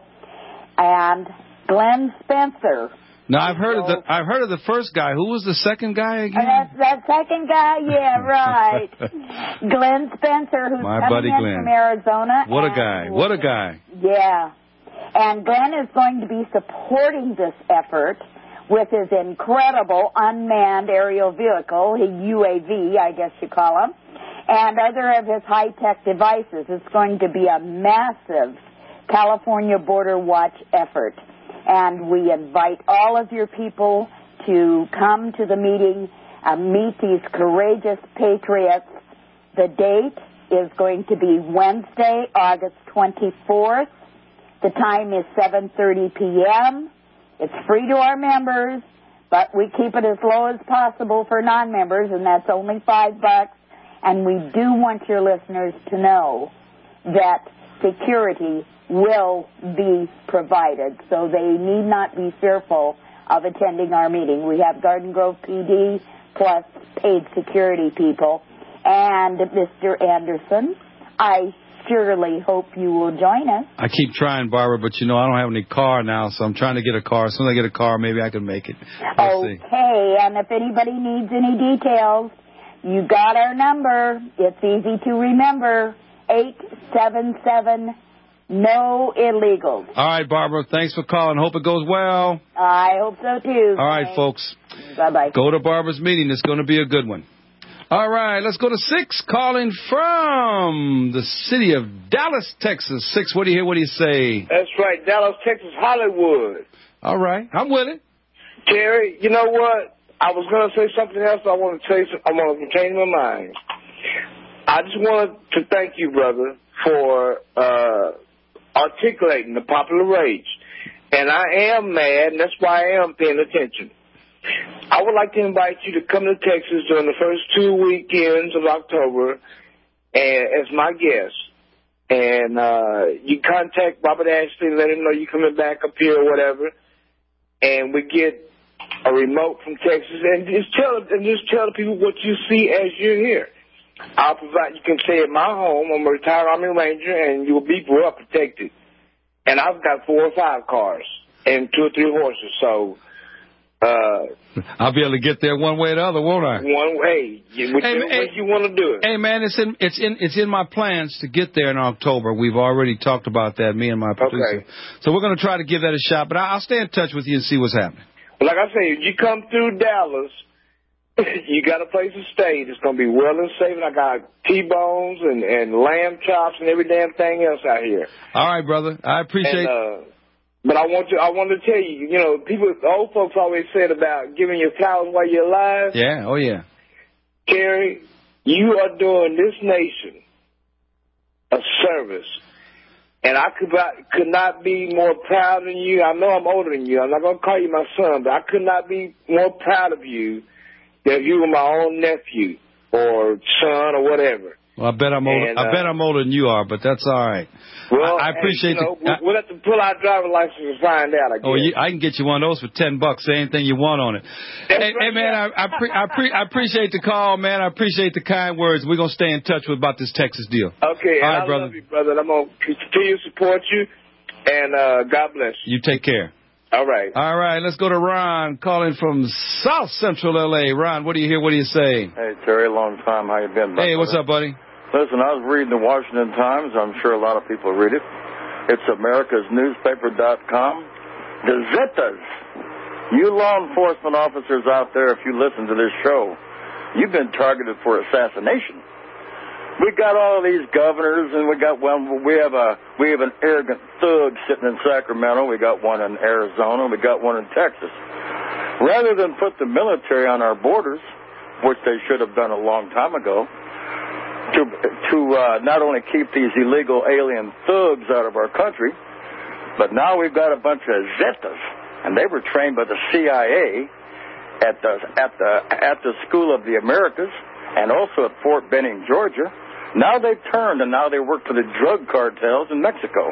and Glenn Spencer. Now I've heard of the first guy. Who was the second guy again? That second guy, yeah, right. Glenn Spencer, who's coming in from Arizona. What a guy! What a guy! Yeah, and Glenn is going to be supporting this effort with his incredible unmanned aerial vehicle, his UAV, I guess you call him, and other of his high-tech devices. It's going to be a massive California Border Watch effort. And we invite all of your people to come to the meeting, meet these courageous patriots. The date is going to be Wednesday, August 24th. The time is 7:30 p.m. It's free to our members, but we keep it as low as possible for non-members, and that's only $5. And we do want your listeners to know that security will be provided, so they need not be fearful of attending our meeting. We have Garden Grove PD plus paid security people. And Mr. Anderson, I surely hope you will join us. I keep trying, Barbara, but I don't have any car now, so I'm trying to get a car. As soon as I get a car, maybe I can make it. We'll see. Okay, and if anybody needs any details, you got our number. It's easy to remember, 877-NO-ILLEGALS. All right, Barbara, thanks for calling. Hope it goes well. I hope so, too. All right, folks. Bye-bye. Go to Barbara's meeting. It's going to be a good one. All right, let's go to 6, calling from the city of Dallas, Texas. 6, what do you hear? What do you say? That's right, Dallas, Texas, Hollywood. All right, I'm with it. Terry, you know what? I was going to say something else. I want to change my mind. I just wanted to thank you, brother, for articulating the popular rage. And I am mad, and that's why I am paying attention. I would like to invite you to come to Texas during the first 2 weekends of October as my guest. And you contact Robert Ashley and let him know you're coming back up here or whatever. And we get a remote from Texas, and just tell the people what you see as you're here. I'll provide. You can stay at my home. I'm a retired Army Ranger, and you will be well protected. And I've got 4 or 5 cars and 2 or 3 horses, so I'll be able to get there one way or the other, won't I? One way. Whichever way you want to do it. Hey, man, it's in my plans to get there in October. We've already talked about that, me and my producer. Okay. So we're going to try to give that a shot, but I'll stay in touch with you and see what's happening. Like I say, if you come through Dallas, you got a place to stay. It's going to be well and safe. And I got T-bones and lamb chops and every damn thing else out here. All right, brother. I appreciate it. But I want to tell you, old folks always said about giving your flowers while you're alive. Yeah, oh yeah. Terry, you are doing this nation a service. And I could not be more proud than you. I know I'm older than you. I'm not going to call you my son, but I could not be more proud of you than if you were my own nephew or son or whatever. Well, I bet I'm older. I bet I'm older than you are, but that's all right. Well, I appreciate we'll have to pull our driver's license and find out, I guess. Oh, I can get you one of those for $10. Anything you want on it. Hey, man, I appreciate the call, man. I appreciate the kind words. We're gonna stay in touch about this Texas deal. Okay, all right, I brother. love you, brother. I'm gonna continue to support you, and God bless you. You take care. All right. All right, let's go to Ron, calling from South Central L.A. Ron, what do you hear? What do you say? Hey, Terry, long time. How you been, Hey, what's up, buddy? Listen, I was reading the Washington Times. I'm sure a lot of people read it. It's americasnewspaper.com. The Zetas. You law enforcement officers out there, if you listen to this show, you've been targeted for assassination. We got all these governors, and we have an arrogant thug sitting in Sacramento. We got one in Arizona. We got one in Texas. Rather than put the military on our borders, which they should have done a long time ago, to not only keep these illegal alien thugs out of our country, but now we've got a bunch of Zetas, and they were trained by the CIA at the School of the Americas and also at Fort Benning, Georgia. Now they've turned, and now they work for the drug cartels in Mexico.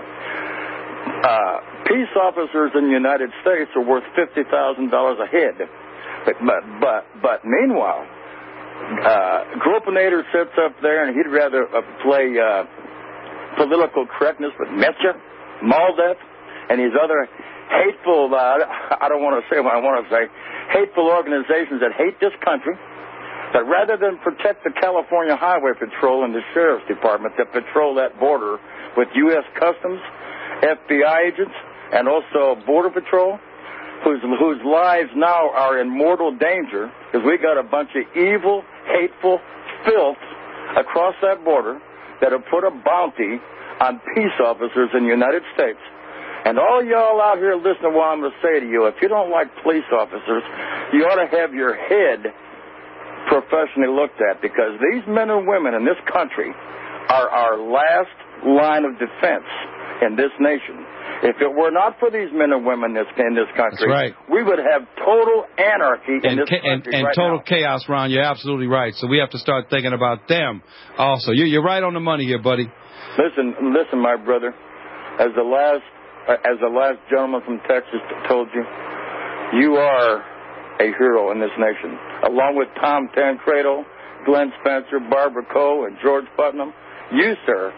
Peace officers in the United States are worth $50,000 a head. But meanwhile, Gropinator sits up there, and he'd rather play political correctness with Metzger, Maldef, and these other hateful, I don't want to say what I want to say, hateful organizations that hate this country. But rather than protect the California Highway Patrol and the Sheriff's Department that patrol that border with U.S. Customs, FBI agents, and also Border Patrol, whose lives now are in mortal danger because we got a bunch of evil, hateful filth across that border that have put a bounty on peace officers in the United States. And all y'all out here listening to what I'm going to say to you, if you don't like police officers, you ought to have your head professionally looked at, because these men and women in this country are our last line of defense in this nation. If it were not for these men and women in this country, right, we would have total anarchy in this country and right total now. chaos, Ron. You're absolutely right. So we have to start thinking about them also. You're right on the money here, buddy. Listen, my brother. As the last gentleman from Texas told you, you are a hero in this nation. Along with Tom Tancredo, Glenn Spencer, Barbara Coe, and George Putnam, you, sir,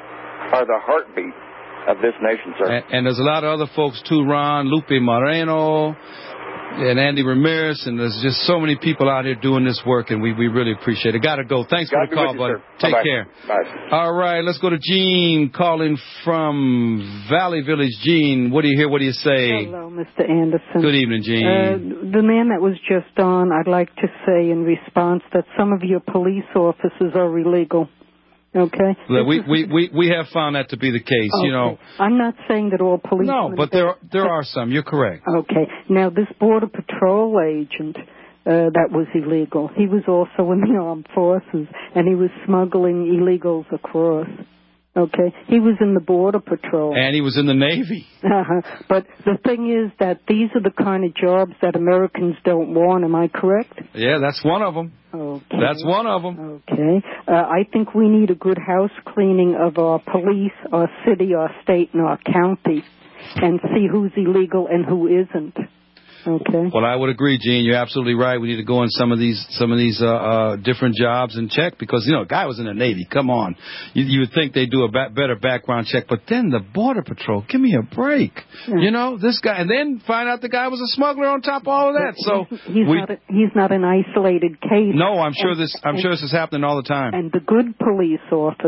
are the heartbeat of this nation, sir. And there's a lot of other folks, too, Ron, Lupe Moreno, and Andy Ramirez, and there's just so many people out here doing this work, and we really appreciate it. Got to go. Thanks for the call, buddy. Take care. Bye. All right, let's go to Gene calling from Valley Village. Gene, what do you hear? What do you say? Hello, Mr. Anderson. Good evening, Gene. The man that was just on, I'd like to say in response that some of your police officers are illegal. Okay. We have found that to be the case. Okay. You know. I'm not saying that all police. No, but there are some. You're correct. Okay. Now this Border Patrol agent that was illegal. He was also in the armed forces, and he was smuggling illegals across. Okay. He was in the Border Patrol. And he was in the Navy. But the thing is that these are the kind of jobs that Americans don't want. Am I correct? Yeah, that's one of them. Okay. That's one of them. Okay. I think we need a good house cleaning of our police, our city, our state, and our county, and see who's illegal and who isn't. Okay. Well, I would agree, Gene. You're absolutely right. We need to go in some of these different jobs and check because, you know, a guy was in the Navy. Come on. You would think they'd do a better background check. But then the Border Patrol, give me a break. Yeah. You know, this guy, and then find out the guy was a smuggler on top of all of that. So he's not an isolated case. No, I'm sure this is happening all the time. And the good police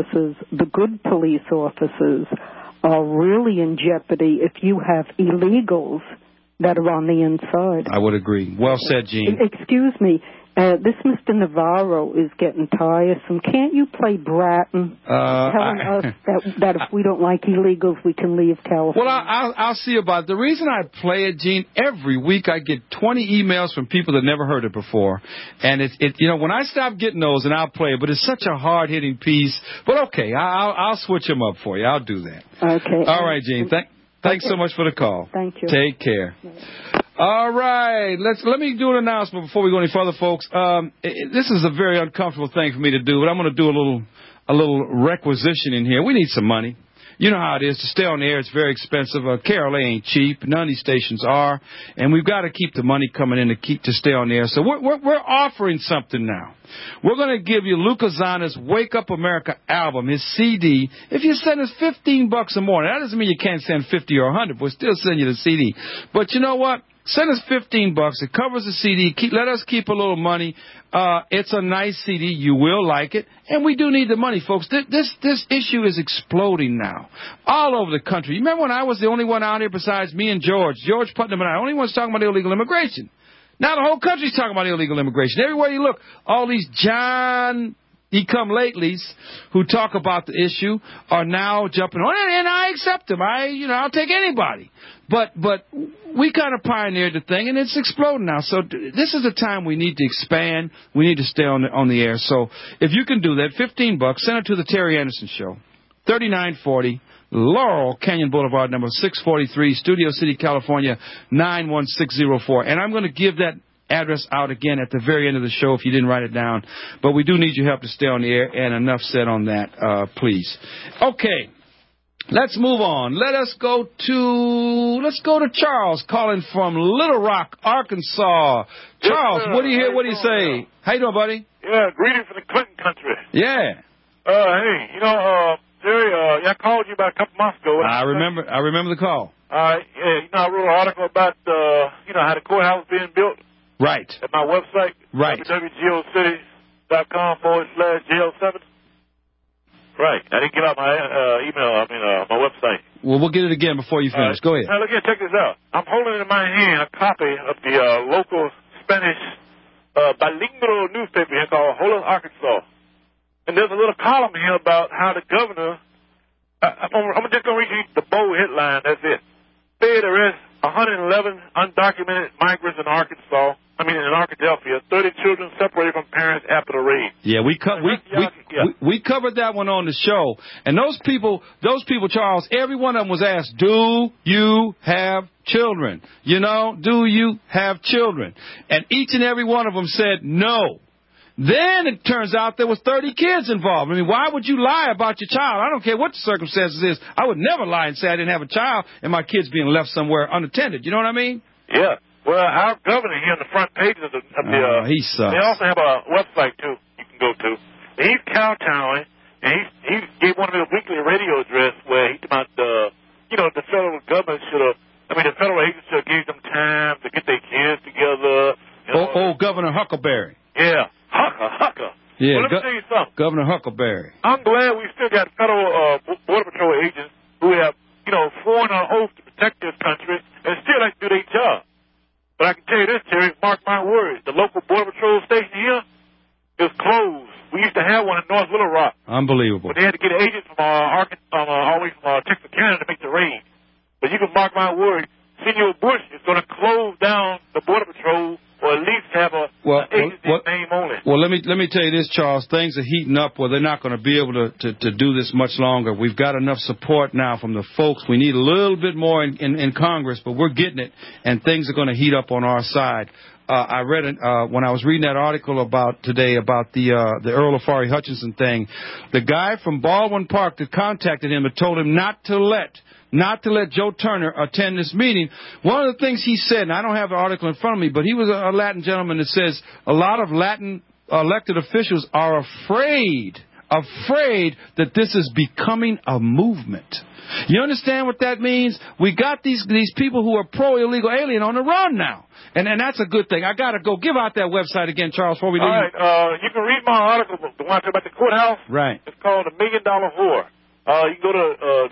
officers are really in jeopardy if you have illegals that are on the inside. I would agree. Well said, Gene. Excuse me. This Mr. Navarro is getting tiresome. Can't you play Bratton telling us that if we don't like illegals, we can leave California? Well, I'll see about it. The reason I play it, Gene, every week I get 20 emails from people that never heard it before. And you know, when I stop getting those, and I'll play it, but it's such a hard-hitting piece. But okay, I'll switch them up for you. I'll do that. Okay. All right, Gene. Thanks so much for the call. Thank you. Take care. All right. Let me do an announcement before we go any further, folks. This is a very uncomfortable thing for me to do, but I'm going to do a little requisition in here. We need some money. You know how it is. To stay on the air, it's very expensive. KRLA ain't cheap. None of these stations are. And we've got to keep the money coming in to stay on the air. So we're offering something now. We're going to give you Luca Zanna's Wake Up America album, his CD. If you send us $15 a more, that doesn't mean you can't send 50 or 100. We'll still send you the CD. But you know what? Send us $15. It covers the CD. Let us keep a little money. It's a nice CD. You will like it. And we do need the money, folks. This issue is exploding now. All over the country. You remember when I was the only one out here besides me and George Putnam and I, only ones talking about illegal immigration. Now the whole country's talking about illegal immigration. Everywhere you look, all these He-come-latelys who talk about the issue are now jumping on it, and I accept them. I'll take anybody. But we kind of pioneered the thing, and it's exploding now. So this is the time we need to expand. We need to stay on the air. So if you can do that, $15, send it to the Terry Anderson Show, 3940 Laurel Canyon Boulevard, number 643, Studio City, California, 91604. And I'm going to give that address out again at the very end of the show if you didn't write it down. But we do need your help to stay on the air, and enough said on that, please. Okay, let's move on. Let's go to Charles calling from Little Rock, Arkansas. Charles, what do you hear? What do you say? How you doing, buddy? Yeah, greetings from the Clinton country. Yeah. Hey, Terry, I called you about a couple months ago. I remember the call. I wrote an article about, how the courthouse is being built. Right. At my website. Right. www.geocities.com/jail7. Right. I didn't get out my my website. Well, we'll get it again before you finish. Go ahead. Now, look here, check this out. I'm holding in my hand a copy of the local Spanish bilingual newspaper here called Holos, Arkansas. And there's a little column here about how the governor, I'm just going to read you the bold headline, that's it. Fed arrests 111 undocumented migrants in Arkansas. In Arkadelphia, 30 children separated from parents after the raid. Yeah, we covered that one on the show. And those people, Charles, every one of them was asked, do you have children? Do you have children? And each and every one of them said no. Then it turns out there was 30 kids involved. Why would you lie about your child? I don't care what the circumstances is. I would never lie and say I didn't have a child and my kid's being left somewhere unattended. You know what I mean? Yeah. Well, our governor here on the front pages of the he sucks. They also have a website, too, you can go to. He's kowtowing, and he gave one of the weekly radio address where he talked about the federal government the federal agents should have gave them time to get their kids together. Governor Huckleberry. Yeah, Hucker. Yeah, well, let me tell you something. Governor Huckleberry. I'm glad we still got federal Border Patrol agents who have, sworn on oath to protect this country and still like to do their job. But I can tell you this, Terry, mark my words, the local Border Patrol station here is closed. We used to have one in North Little Rock. Unbelievable. But they had to get agents from all the way from Texarkana to make the raid. But you can mark my word, Senor Bush is going to close down the Border Patrol or at least have an agency name on it. Well, let me tell you this, Charles. Things are heating up where they're not going to be able to do this much longer. We've got enough support now from the folks. We need a little bit more in Congress, but we're getting it, and things are going to heat up on our side. I read it when I was reading that article today about the Earl of Forey Hutchinson thing. The guy from Baldwin Park that contacted him had told him not to let Joe Turner attend this meeting. One of the things he said, and I don't have the article in front of me, but he was a Latin gentleman that says a lot of Latin elected officials are afraid that this is becoming a movement. You understand what that means? We got these people who are pro-illegal alien on the run now. And that's a good thing. I got to go. Give out that website again, Charles, before we leave. All right. You can read my article, the one about the courthouse. Right. It's called The $1 Million Whore. You can go to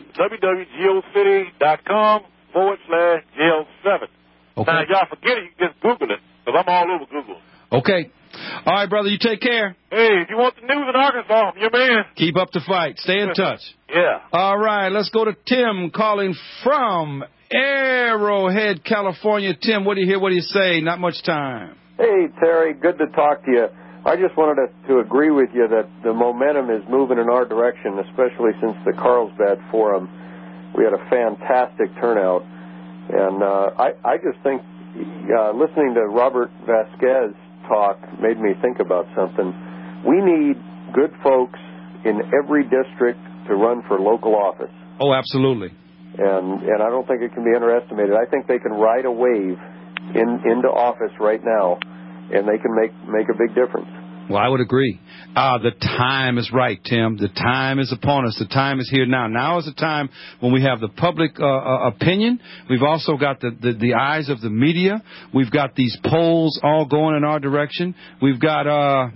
www.geocity.com/jail7. Okay. Now, if y'all forget it, you can just Google it, because I'm all over Google. Okay. All right, brother, you take care. Hey, if you want the news in Arkansas, I'm your man. Keep up the fight. Stay in touch. Yeah. All right, let's go to Tim calling from Arrowhead, California. Tim, what do you hear? What do you say? Not much time. Hey, Terry, good to talk to you. I just wanted to agree with you that the momentum is moving in our direction, especially since the Carlsbad Forum. We had a fantastic turnout. And I just think listening to Robert Vasquez talk made me think about something. We need good folks in every district to run for local office. Oh, absolutely. And I don't think it can be underestimated. I think they can ride a wave into office right now, and they can make a big difference. Well, I would agree. The time is right, Tim. The time is upon us. The time is here now. Now is the time when we have the public opinion. We've also got the eyes of the media. We've got these polls all going in our direction. We've got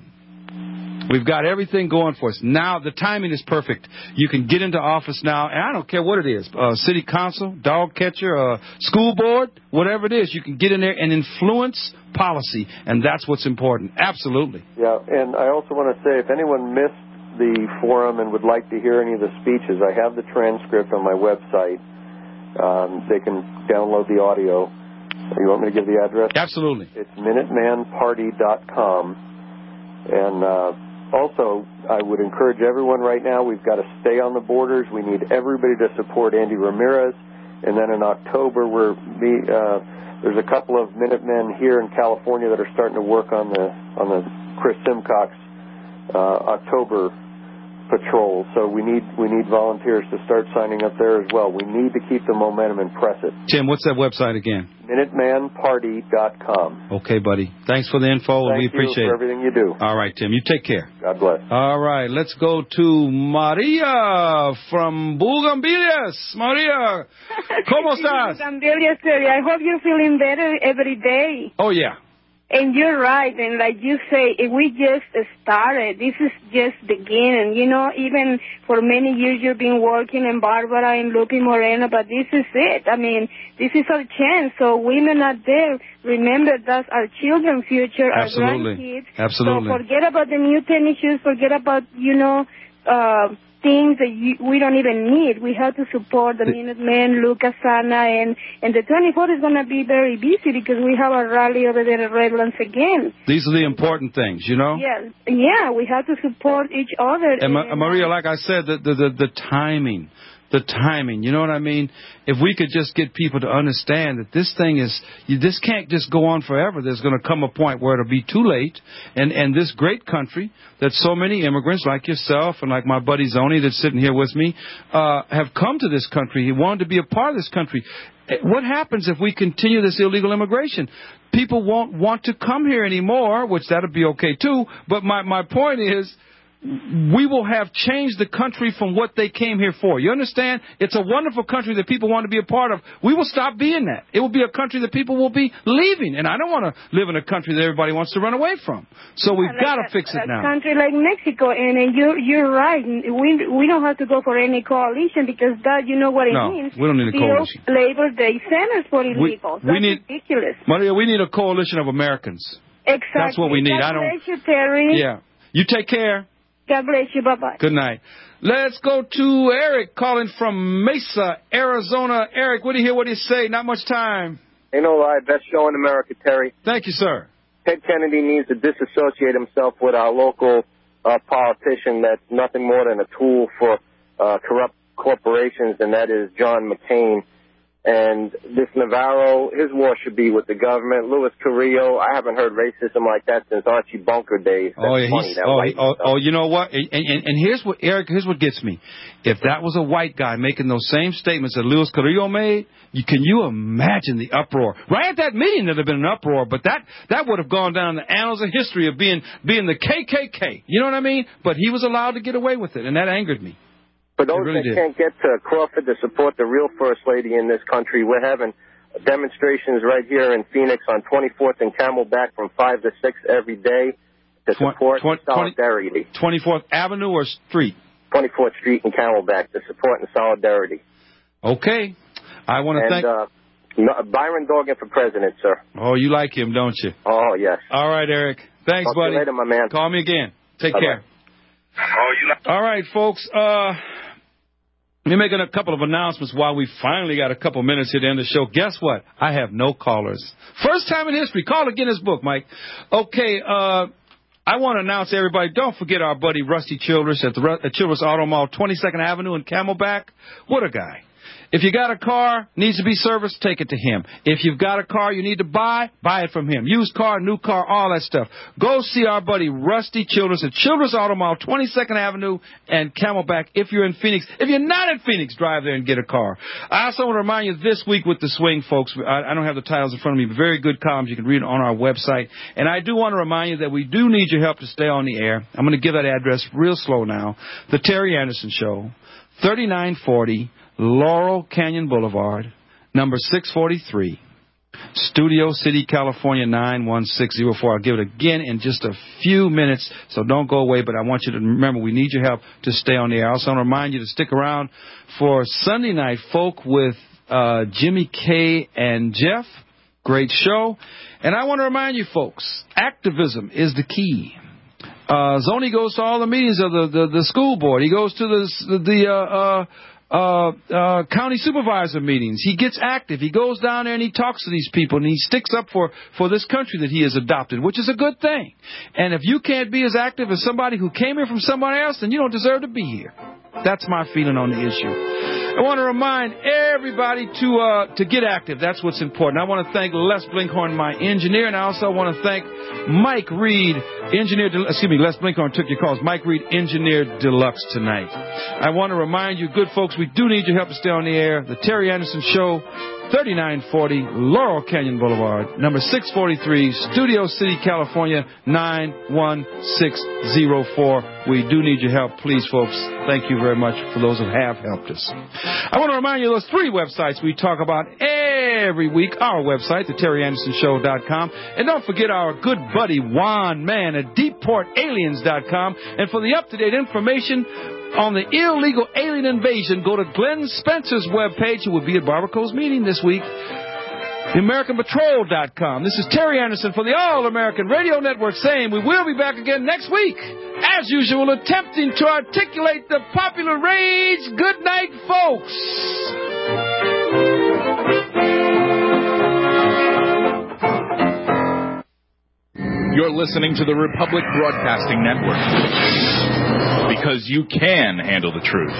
everything going for us. Now, the timing is perfect. You can get into office now, and I don't care what it is, city council, dog catcher, school board, whatever it is, you can get in there and influence policy, and that's what's important. Absolutely. Yeah, and I also want to say, if anyone missed the forum and would like to hear any of the speeches, I have the transcript on my website. They can download the audio. You want me to give the address? Absolutely. It's MinutemanParty.com. And also, I would encourage everyone right now, we've got to stay on the borders. We need everybody to support Andy Ramirez. And then in October, there's a couple of Minutemen here in California that are starting to work on the Chris Simcox October patrol. So we need volunteers to start signing up there as well. We need to keep the momentum and press it. Tim, what's that website again? MinutemanParty.com. Okay, buddy. Thanks for the info, and we appreciate it. Thank you for everything you do. All right, Tim. You take care. God bless. All right. Let's go to Maria from Bugambilias. Maria, ¿cómo estás? Bugambilias, I hope you're feeling better every day. Oh, yeah. And you're right, and like you say, we just started. This is just beginning. You know, even for many years you've been working, and Barbara and Lupe Moreno, but this is it. I mean, this is our chance. So women out there, remember that's our children's future, Absolutely. Our grandkids. Absolutely. So forget about the new tennis shoes, forget about, things that we don't even need. We have to support the Minutemen, Lucas Sana, and the 24th is going to be very busy because we have a rally over there at Redlands again. These are the important things, you know? Yeah, we have to support each other. And Maria, like I said, the timing, you know what I mean? If we could just get people to understand that this can't just go on forever. There's going to come a point where it'll be too late. And this great country that so many immigrants like yourself and like my buddy Zoni that's sitting here with me have come to this country. He wanted to be a part of this country. What happens if we continue this illegal immigration? People won't want to come here anymore, which that'll be okay too. But my point is, we will have changed the country from what they came here for. You understand? It's a wonderful country that people want to be a part of. We will stop being that. It will be a country that people will be leaving. And I don't want to live in a country that everybody wants to run away from. So we've got to fix it now. A country like Mexico, and you're right. We don't have to go for any coalition because that, you know what it means. We don't need a coalition. Labor Day centers for illegals. That's ridiculous. Maria, we need a coalition of Americans. Exactly. That's what we need. God bless you, Terry. Yeah. You take care. God bless you. Bye-bye. Good night. Let's go to Eric calling from Mesa, Arizona. Eric, what do you hear? What do you say? Not much time. Ain't no lie. Best show in America, Terry. Thank you, sir. Ted Kennedy needs to disassociate himself with our local politician that's nothing more than a tool for corrupt corporations, and that is John McCain. And this Navarro, his war should be with the government. Luis Carrillo, I haven't heard racism like that since Archie Bunker days. You know what? And here's what, Eric, here's what gets me. If that was a white guy making those same statements that Luis Carrillo made, can you imagine the uproar? Right at that meeting, there'd have been an uproar, but that would have gone down in the annals of history of being the KKK. You know what I mean? But he was allowed to get away with it, and that angered me. For those that can't get to Crawford to support the real First Lady in this country, we're having demonstrations right here in Phoenix on 24th and Camelback from 5 to 6 every day to support solidarity. 24th Avenue or Street? 24th Street and Camelback to support and solidarity. Okay. I want to thank... Byron Dorgan for president, sir. Oh, you like him, don't you? Oh, yes. All right, Eric. Thanks, Talk buddy. To you later, my man. Call me again. Take Bye-bye. care. All right, folks. Let me make a couple of announcements while we finally got a couple minutes here to end the show. Guess what? I have no callers. First time in history. Call the Guinness Book, Mike. Okay, I want to announce to everybody, don't forget our buddy Rusty Childress at the Childress Auto Mall, 22nd Avenue in Camelback. What a guy. If you got a car, needs to be serviced, take it to him. If you've got a car you need to buy it from him. Used car, new car, all that stuff. Go see our buddy Rusty Childress at Childress Auto Mall, 22nd Avenue and Camelback if you're in Phoenix. If you're not in Phoenix, drive there and get a car. I also want to remind you this week with the swing, folks, I don't have the titles in front of me, but very good columns. You can read it on our website. And I do want to remind you that we do need your help to stay on the air. I'm going to give that address real slow now. The Terry Anderson Show, 3940 Laurel Canyon Boulevard, number 643, Studio City, California, 91604. I'll give it again in just a few minutes, so don't go away, but I want you to remember we need your help to stay on the air. I also want to remind you to stick around for Sunday Night Folk with Jimmy K and Jeff. Great show. And I want to remind you, folks, activism is the key. Zoni goes to all the meetings of the school board. He goes to the county supervisor meetings. He gets active. He goes down there and he talks to these people and he sticks up for this country that he has adopted, which is a good thing. And if you can't be as active as somebody who came here from somewhere else, then you don't deserve to be here. That's my feeling on the issue. I want to remind everybody to get active. That's what's important. I want to thank Les Blinkhorn, my engineer, and I also want to thank Mike Reed, Les Blinkhorn took your calls. Mike Reed, Engineer Deluxe tonight. I want to remind you, good folks, we do need your help to stay on the air. The Terry Anderson Show, 3940 Laurel Canyon Boulevard, number 643, Studio City, California, 91604. We do need your help, please, folks. Thank you very much for those who have helped us. I want to remind you of those 3 websites we talk about every week. Our website, theterryandersonshow.com. And don't forget our good buddy Juan Mann at deepportaliens.com. And for the up-to-date information on the illegal alien invasion, go to Glenn Spencer's webpage, who will be at Barbacoa's meeting this week. TheAmericanPatrol.com. This is Terry Anderson for the All-American Radio Network saying we will be back again next week. As usual, attempting to articulate the popular rage. Good night, folks. You're listening to the Republic Broadcasting Network. Because you can handle the truth.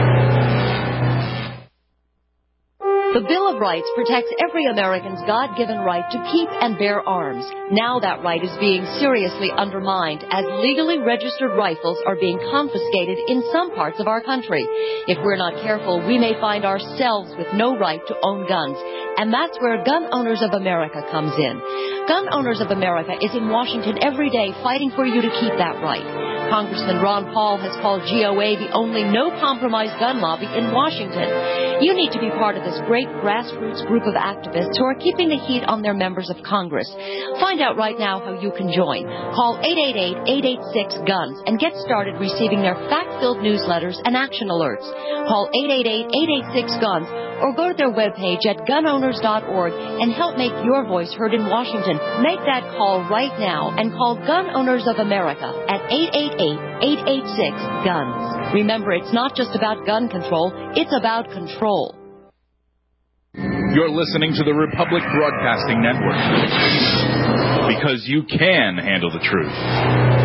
The Bill of Rights protects every American's God-given right to keep and bear arms. Now that right is being seriously undermined as legally registered rifles are being confiscated in some parts of our country. If we're not careful, we may find ourselves with no right to own guns. And that's where Gun Owners of America comes in. Gun Owners of America is in Washington every day fighting for you to keep that right. Congressman Ron Paul has called GOA the only no-compromise gun lobby in Washington. You need to be part of this great grassroots group of activists who are keeping the heat on their members of Congress. Find out right now how you can join. Call 888-886-GUNS and get started receiving their fact-filled newsletters and action alerts. Call 888-886-GUNS or go to their webpage at gunowners.org and help make your voice heard in Washington. Make that call right now and call Gun Owners of America at 888-886-GUNS. Remember, it's not just about gun control, it's about control. You're listening to the Republic Broadcasting Network, because you can handle the truth.